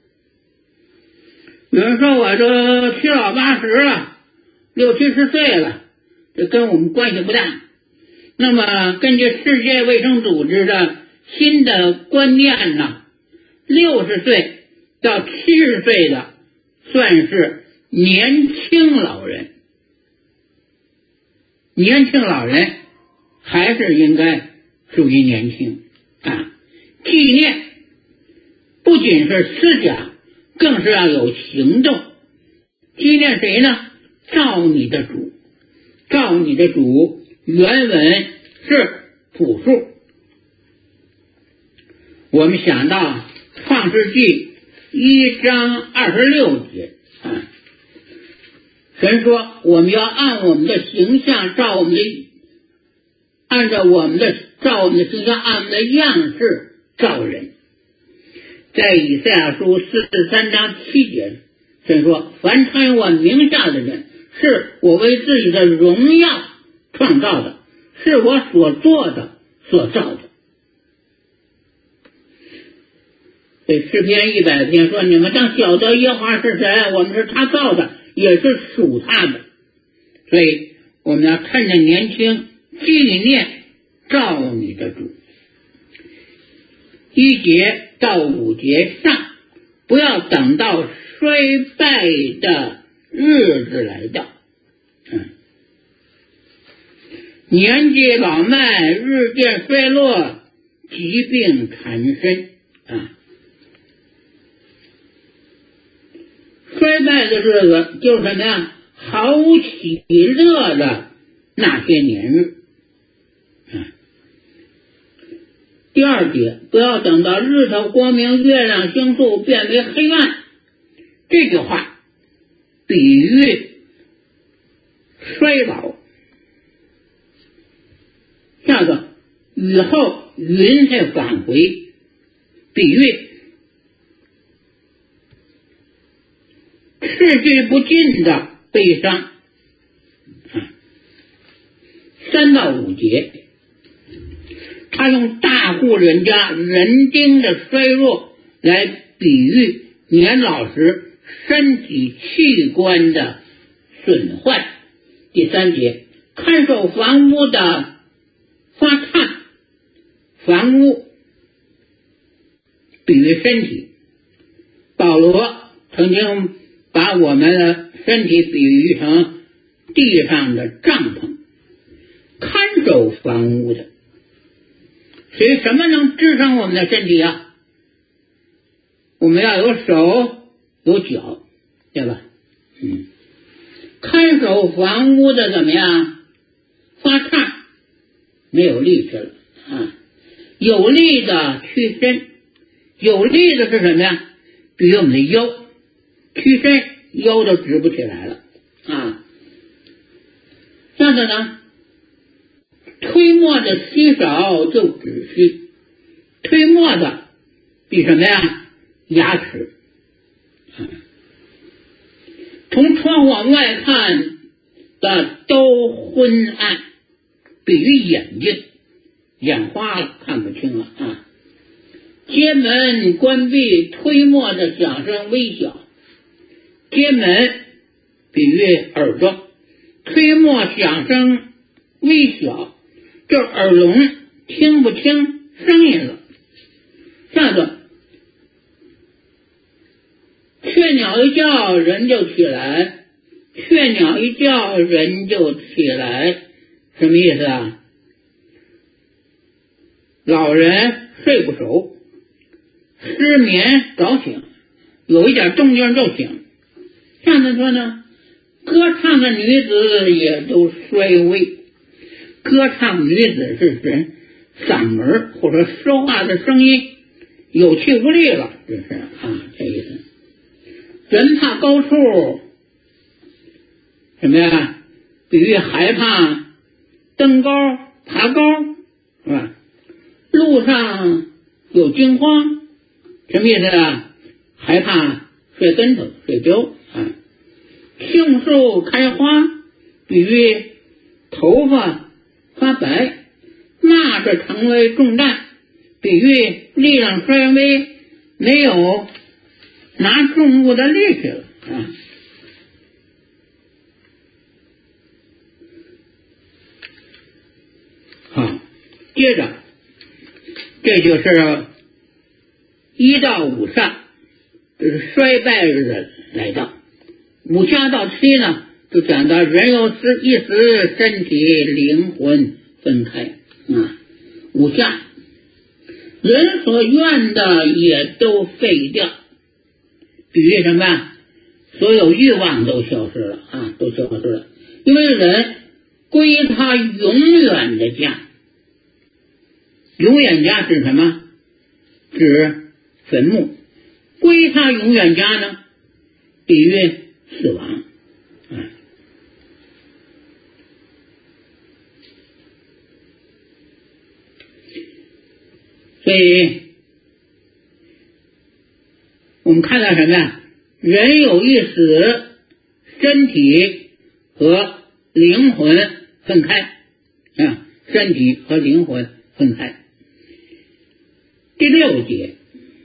A: 有人说我都七老八十了，60、70岁了，这跟我们关系不大。那么根据世界卫生组织的新的观念呢，60岁到70岁的算是年轻老人，年轻老人还是应该属于年轻。纪念不仅是思想，更是要有行动。纪念谁呢？造你的主。造你的主原文是复数。我们想到创世纪1章26节，神说我们要按我们的形象照我们的形象按我们的样式造人。在以赛亚书43章7节，神说凡称我名下的人，是我为自己的荣耀创造的，是我所做的所造的。所以诗篇100篇说，你们当晓得耶和华是谁，我们是他造的，也是属他的。所以我们要趁着年轻纪念造你的主。1节到5节上，不要等到衰败的日子来到。年纪老迈，日渐衰落，疾病缠身。衰败的日子就是什么呀？毫无喜乐的那些年日。第2节，不要等到日头光明，月亮星宿变为黑暗。这句话比喻衰老。下个雨后云彩返回，比喻持续不尽的悲伤。3到5节，他用大户人家人丁的衰弱来比喻年老时身体器官的损坏。第3节，看守房屋的发颤，房屋比喻身体。保罗曾经把我们的身体比喻成地上的帐篷，看守房屋的。所以什么能支撑我们的身体啊？我们要有手有脚，对吧？看守房屋的怎么样？发颤，没有力气了。 有力的屈伸，有力的是什么呀？比如我们的腰，屈伸腰都直不起来了啊。这样的呢，推磨的稀少就止息，推磨的比什么呀？牙齿。从窗户往外看的都昏暗，比喻眼睛，眼花了，看不清了啊。街门关闭，推磨的响声微小。街门比喻耳朵，推磨响声微小，就耳聋听不清声音了。这样子，雀鸟一叫人就起来，雀鸟一叫人就起来，什么意思啊？老人睡不熟，失眠早醒，有一点动静就醒。这样子说呢，歌唱的女子也都衰微。歌唱女子是指嗓门或者说话的声音有气无力了，这是这意思。人怕高处，什么呀？比喻害怕登高爬高，是吧？路上有惊慌，什么意思啊？害怕摔跟头摔跤啊。杏树开花，比喻头发发白。蚂蚱成为重担，比喻力量衰微，没有拿重物的力气了啊。好，接着这就是1到5煞，这是衰败日的来到。5下到7呢，就讲到人有意识，身体灵魂分开啊。5下，人所愿的也都废掉，比喻什么？所有欲望都消失了啊，都消失了。因为人归他永远的家，永远家是什么？指坟墓。归他永远家呢，比喻死亡。所以我们看到什么呀？人有一死，身体和灵魂分开啊，身体和灵魂分开。第6节，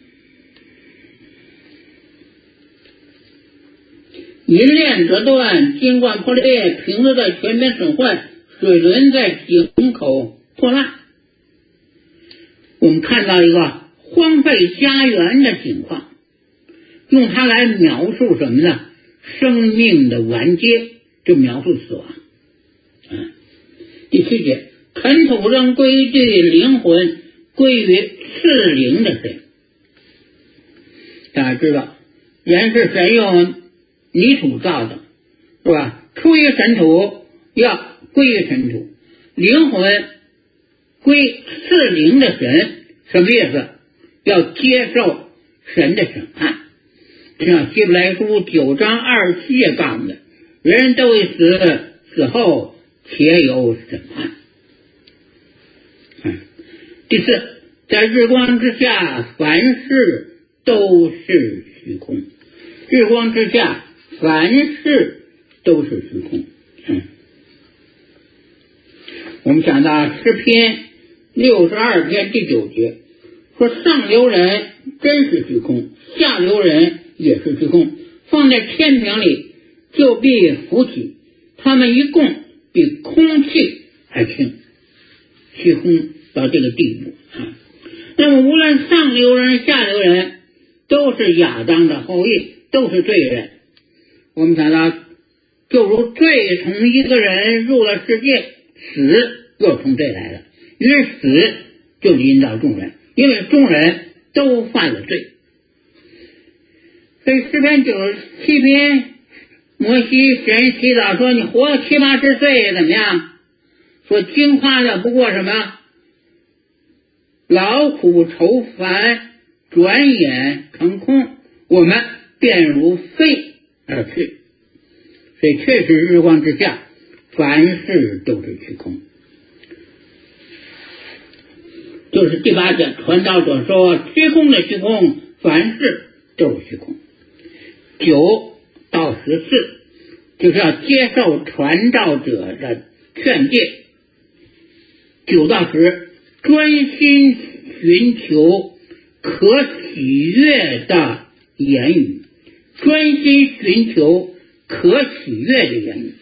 A: 银链折断，金冠破裂，瓶子在前面损坏，水轮在井口破烂。我们看到一个荒废家园的情况，用它来描述什么呢？生命的完结，就描述死亡。第7节，尘土仍归地，灵魂归于赐灵的神。大家知道，人是神用泥土造的，是吧？出于尘土，要归于尘土。灵魂归赐灵的神，什么意思？要接受神的审判。就像希伯来书9章27节告诉的，人都会死，死后且有审判。第4，在日光之下，凡事都是虚空。日光之下，凡事都是虚空。我们讲到诗篇62篇第9节，说上流人真是虚空，下流人也是虚空，放在天平里就必浮起，他们一共比空气还轻。虚空到这个地步那么无论上流人下流人，都是亚当的后裔，都是罪人。我们讲到，就如罪从一个人入了世界，死又从罪来了，于是死就临到众人，因为众人都犯了罪。所以诗篇97篇，摩西神祈祷说，你活了70、80岁怎么样？说惊夸的不过什么劳苦愁烦，转眼成空，我们便如飞而去。所以确实日光之下，凡事都是虚空。就是第8节，传道者说虚空的虚空，凡事都是虚空。9到14就是要接受传道者的劝诫。9到10，专心寻求可喜悦的言语，专心寻求可喜悦的言语。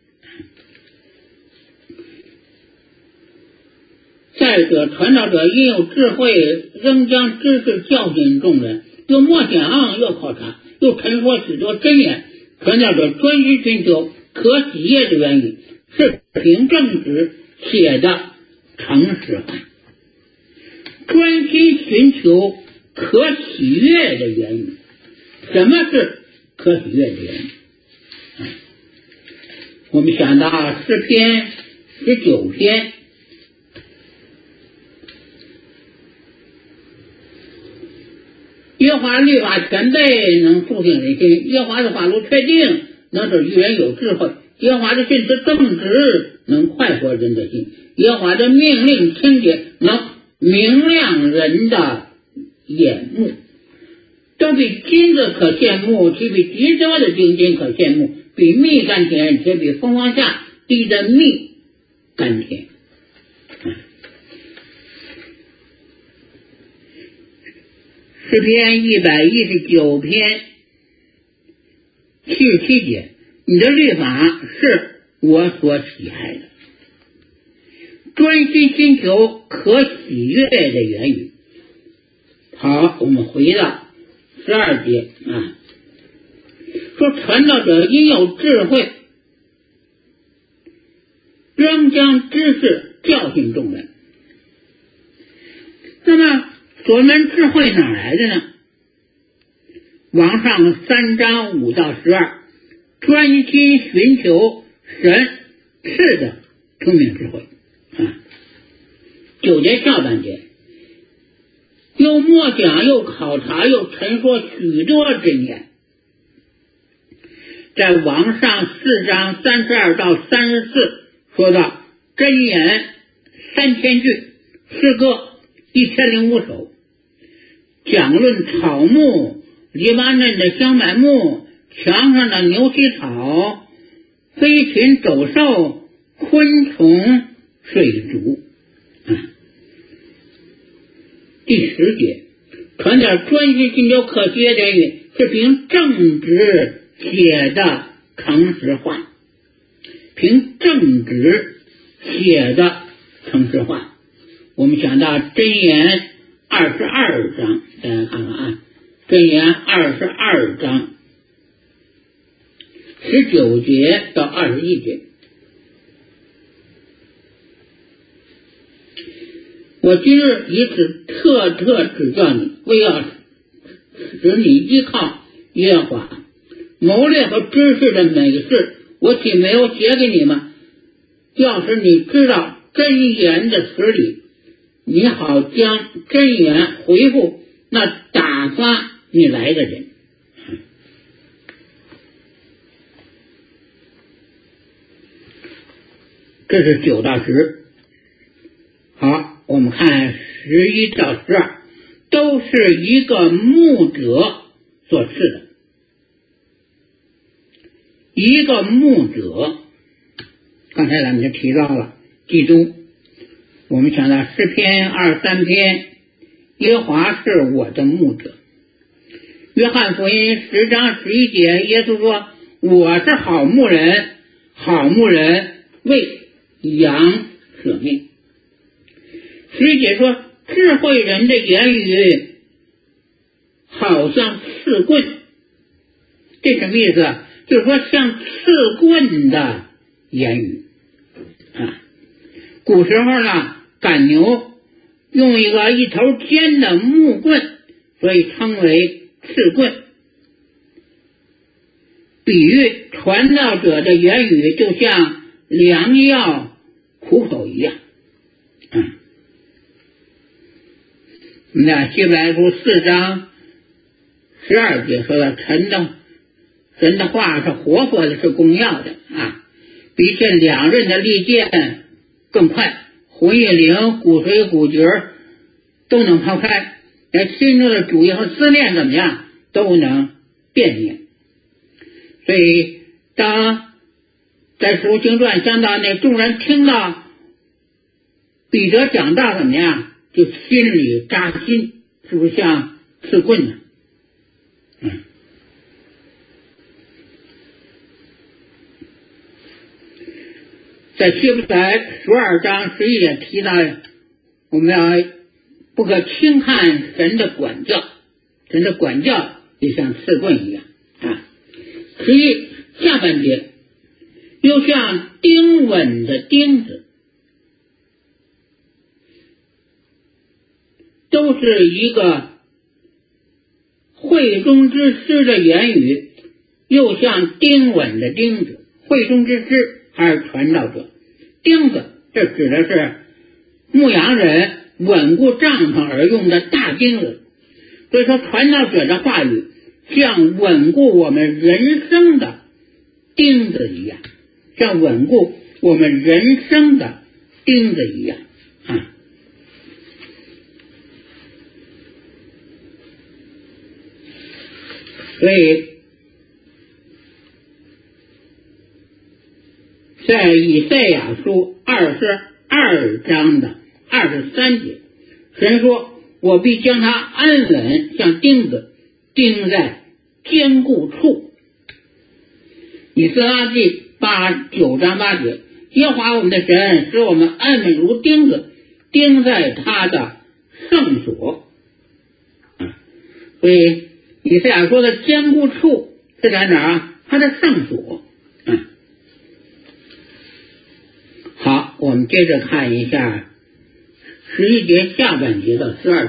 A: 再者，传道者因有智慧，仍将知识教训众人，又默想，又考察，又陈说许多真言。传道者专心寻求可喜悦的言语，是凭正直写的诚实话。专心寻求可喜悦的言语。什么是可喜悦的言语？我们想到诗篇19篇，耶和华律法全备，能复兴人心；耶和华的法度确定，能使愚人有智慧；耶和华的训词正直，能快活人的心；耶和华的命令清洁，能明亮人的眼目。都比金子可羡慕，其比极多的精金可羡慕，比蜜甘甜，且比蜂王下滴的蜜甘甜。诗篇119篇77节，你的律法是我所喜爱的，专心寻求可喜悦的言语。好，我们回到12节说传道者因有智慧，仍将知识教训众人。那么所门智慧哪来的呢？往上3章5到12，专心寻求神赐的聪明智慧9节下半节，又默想，又考察，又陈说许多真言。在往上4章32到34说到真言3000句，诗歌1005首，讲论草木，黎巴嫩的香柏木，墙上的牛膝草，飞禽走兽，昆虫水族第10节，传点专心寻求可喜悦的言语，是凭正直写的诚实话。凭正直写的诚实话。我们想到箴言22章，大家看看箴言22章19节到21节，我今日以此特指教你，为要使你依靠耶和华。谋略和知识的美事，我岂没有写给你吗？要使你知道真言的实理，你好将真言回复那打发你来的人。这是9到10。好，我们看11到12，都是一个牧者所赐的。一个牧者，刚才咱们就提到了基督。我们想到诗篇23篇，耶和华是我的牧者。约翰福音10章11节，耶稣说，我是好牧人，好牧人为羊舍命。11节说，智慧人的言语好像刺棍，这什么意思？就是说像刺棍的言语古时候呢，赶牛用一头尖的木棍，所以称为刺棍。比喻传道者的言语就像良药苦口一样那希伯来书4章12节说的，神的话是活泼的，是功耀的啊，比这两刃的利剑更快，魂与灵、骨髓骨节都能抛开，连心中的主意和思念怎么样都能辨明。所以当在使徒行传讲到那众人听到彼得讲道怎么样，就心里扎心，是不是像刺棍呢？在希伯来12章11节提到，我们要不可轻看神的管教，神的管教也像刺棍一样啊。11下半节又像钉稳的钉子，都是一个会中之师的言语，又像钉稳的钉子。会中之师还是传道者，钉子这指的是牧羊人稳固帐篷而用的大钉子。所以说传道者的话语像稳固我们人生的钉子一样，像稳固我们人生的钉子一样啊。所以在以赛亚书22章的23节，神说，我必将它安稳，像钉子钉在坚固处。以斯拉记9章8节，耶和华我们的神使我们安稳如钉子钉在他的圣所。所以以赛亚说的坚固处是在哪儿啊？他的圣所。好，我们接着看一下11节下半节到12节，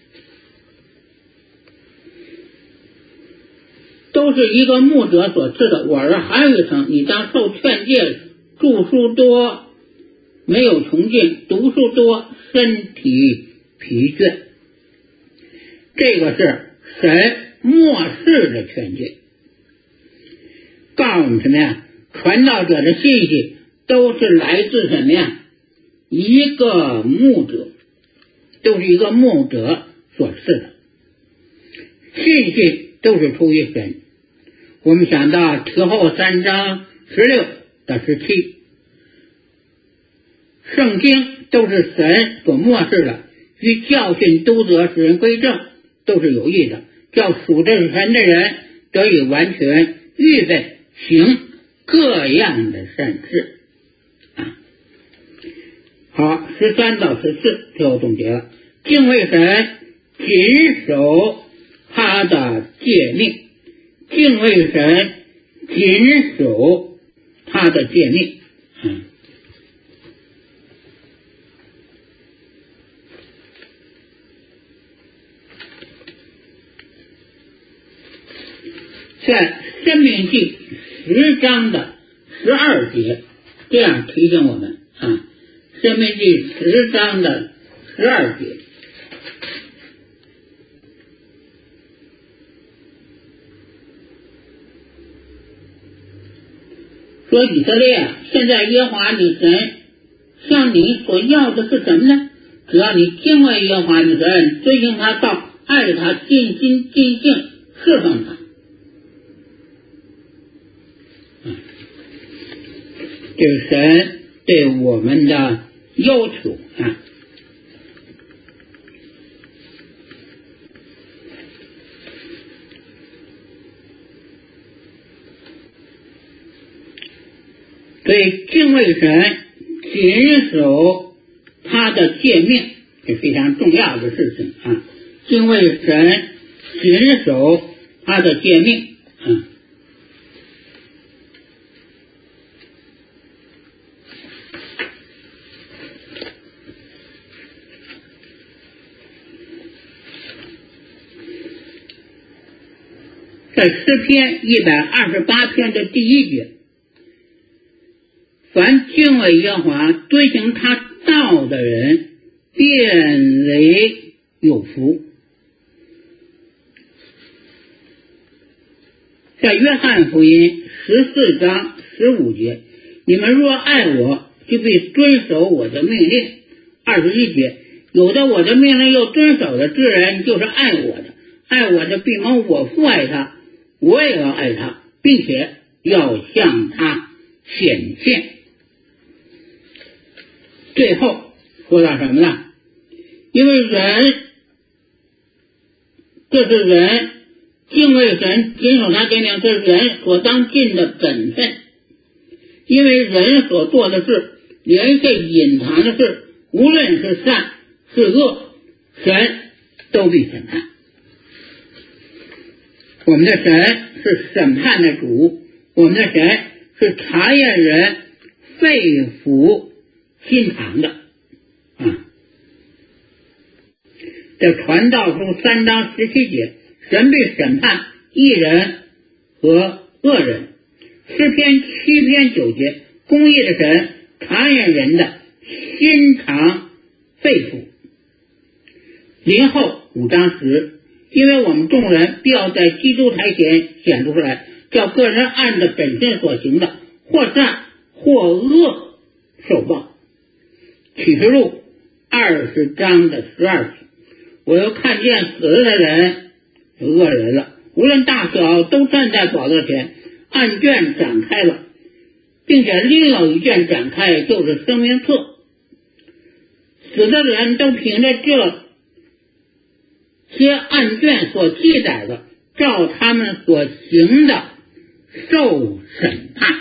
A: 都是一个牧者所赐的。我儿还有一层，你当受劝诫，著书多，没有穷尽；读书多，身体疲倦。这个是神末世的劝诫，告诉我们什么呀？传道者的信息都是来自什么呀？一个牧者，都是一个牧者所赐的，信息都是出于神。我们想到提后3章16到17，圣经都是神所默示的，与教训、督责、使人归正都是有益的，叫属正神的人得以完全预备行各样的善事啊。好，13到14最后总结了，敬畏神，谨守他的诫命，敬畏神，谨守他的诫命。在申命记10章的12节这样提醒我们啊，申命记10章的12节说，以色列，现在耶和华你神向你所要的是什么呢？只要你敬畏耶和华你神，遵行他道，爱他，尽心尽性侍奉他。这是神对我们的要求啊。所以敬畏神，谨守他的诫命是非常重要的事情啊。敬畏神，谨守他的诫命啊。在诗篇128篇的第1节，凡敬畏耶和华，遵行他道的人，便为有福。在约翰福音14章15节，你们若爱我，就必遵守我的命令。21节，有的我的命令又遵守的之人，就是爱我的，爱我的必蒙我父爱他，我也要爱他，并且要向他显现。最后说到什么呢？因为人，这是人敬畏神，遵守他诫命，这是人所当尽的本分。因为人所做的事，连一些隐藏的事，无论是善是恶，神都必审判。我们的神是审判的主，我们的神是查验人肺腑心肠的在传道书3章17节，神必审判义人和恶人。诗篇7篇9节，公义的神查验人的心肠肺腑。林后5章10，因为我们众人必要在基督台前显出来，叫个人按着本身所行的，或善或恶受报。启示录20章的12节，我又看见死了的人，恶人了，无论大小，都站在宝座前，案卷展开了，并且另有一卷展开，就是生命册。死的人都凭着这些案卷所记载的，照他们所行的受审判。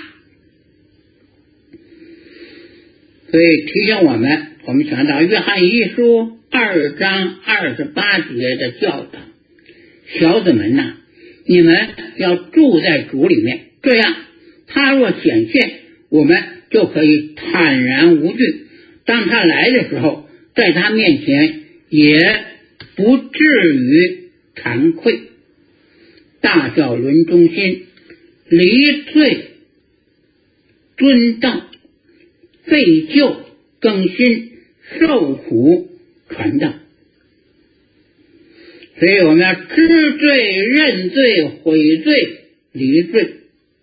A: 所以提醒我们想到约翰一书2章28节的教导，小子们呐，你们要住在主里面，这样他若显现，我们就可以坦然无惧，当他来的时候，在他面前也不至于惭愧。大小伦中心，离罪尊道，废旧更新，受苦传道。所以我们要知罪认罪悔罪离罪。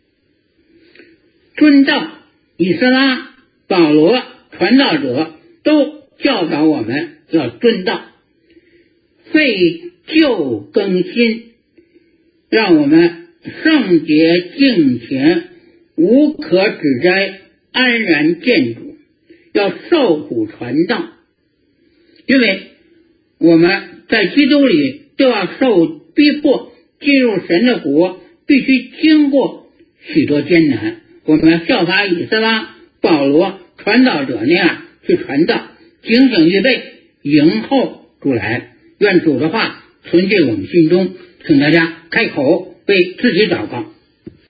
A: 尊道，以斯拉、保罗传道者都教导我们要尊道。废旧更新，让我们圣洁敬虔，无可指摘，安然见主。要受苦传道，因为我们在基督里都要受逼迫，进入神的国必须经过许多艰难。我们要效法以斯拉、保罗传道者那样去传道，警醒预备，迎候主来。愿主的话存进我们心中，请大家开口为自己祷告。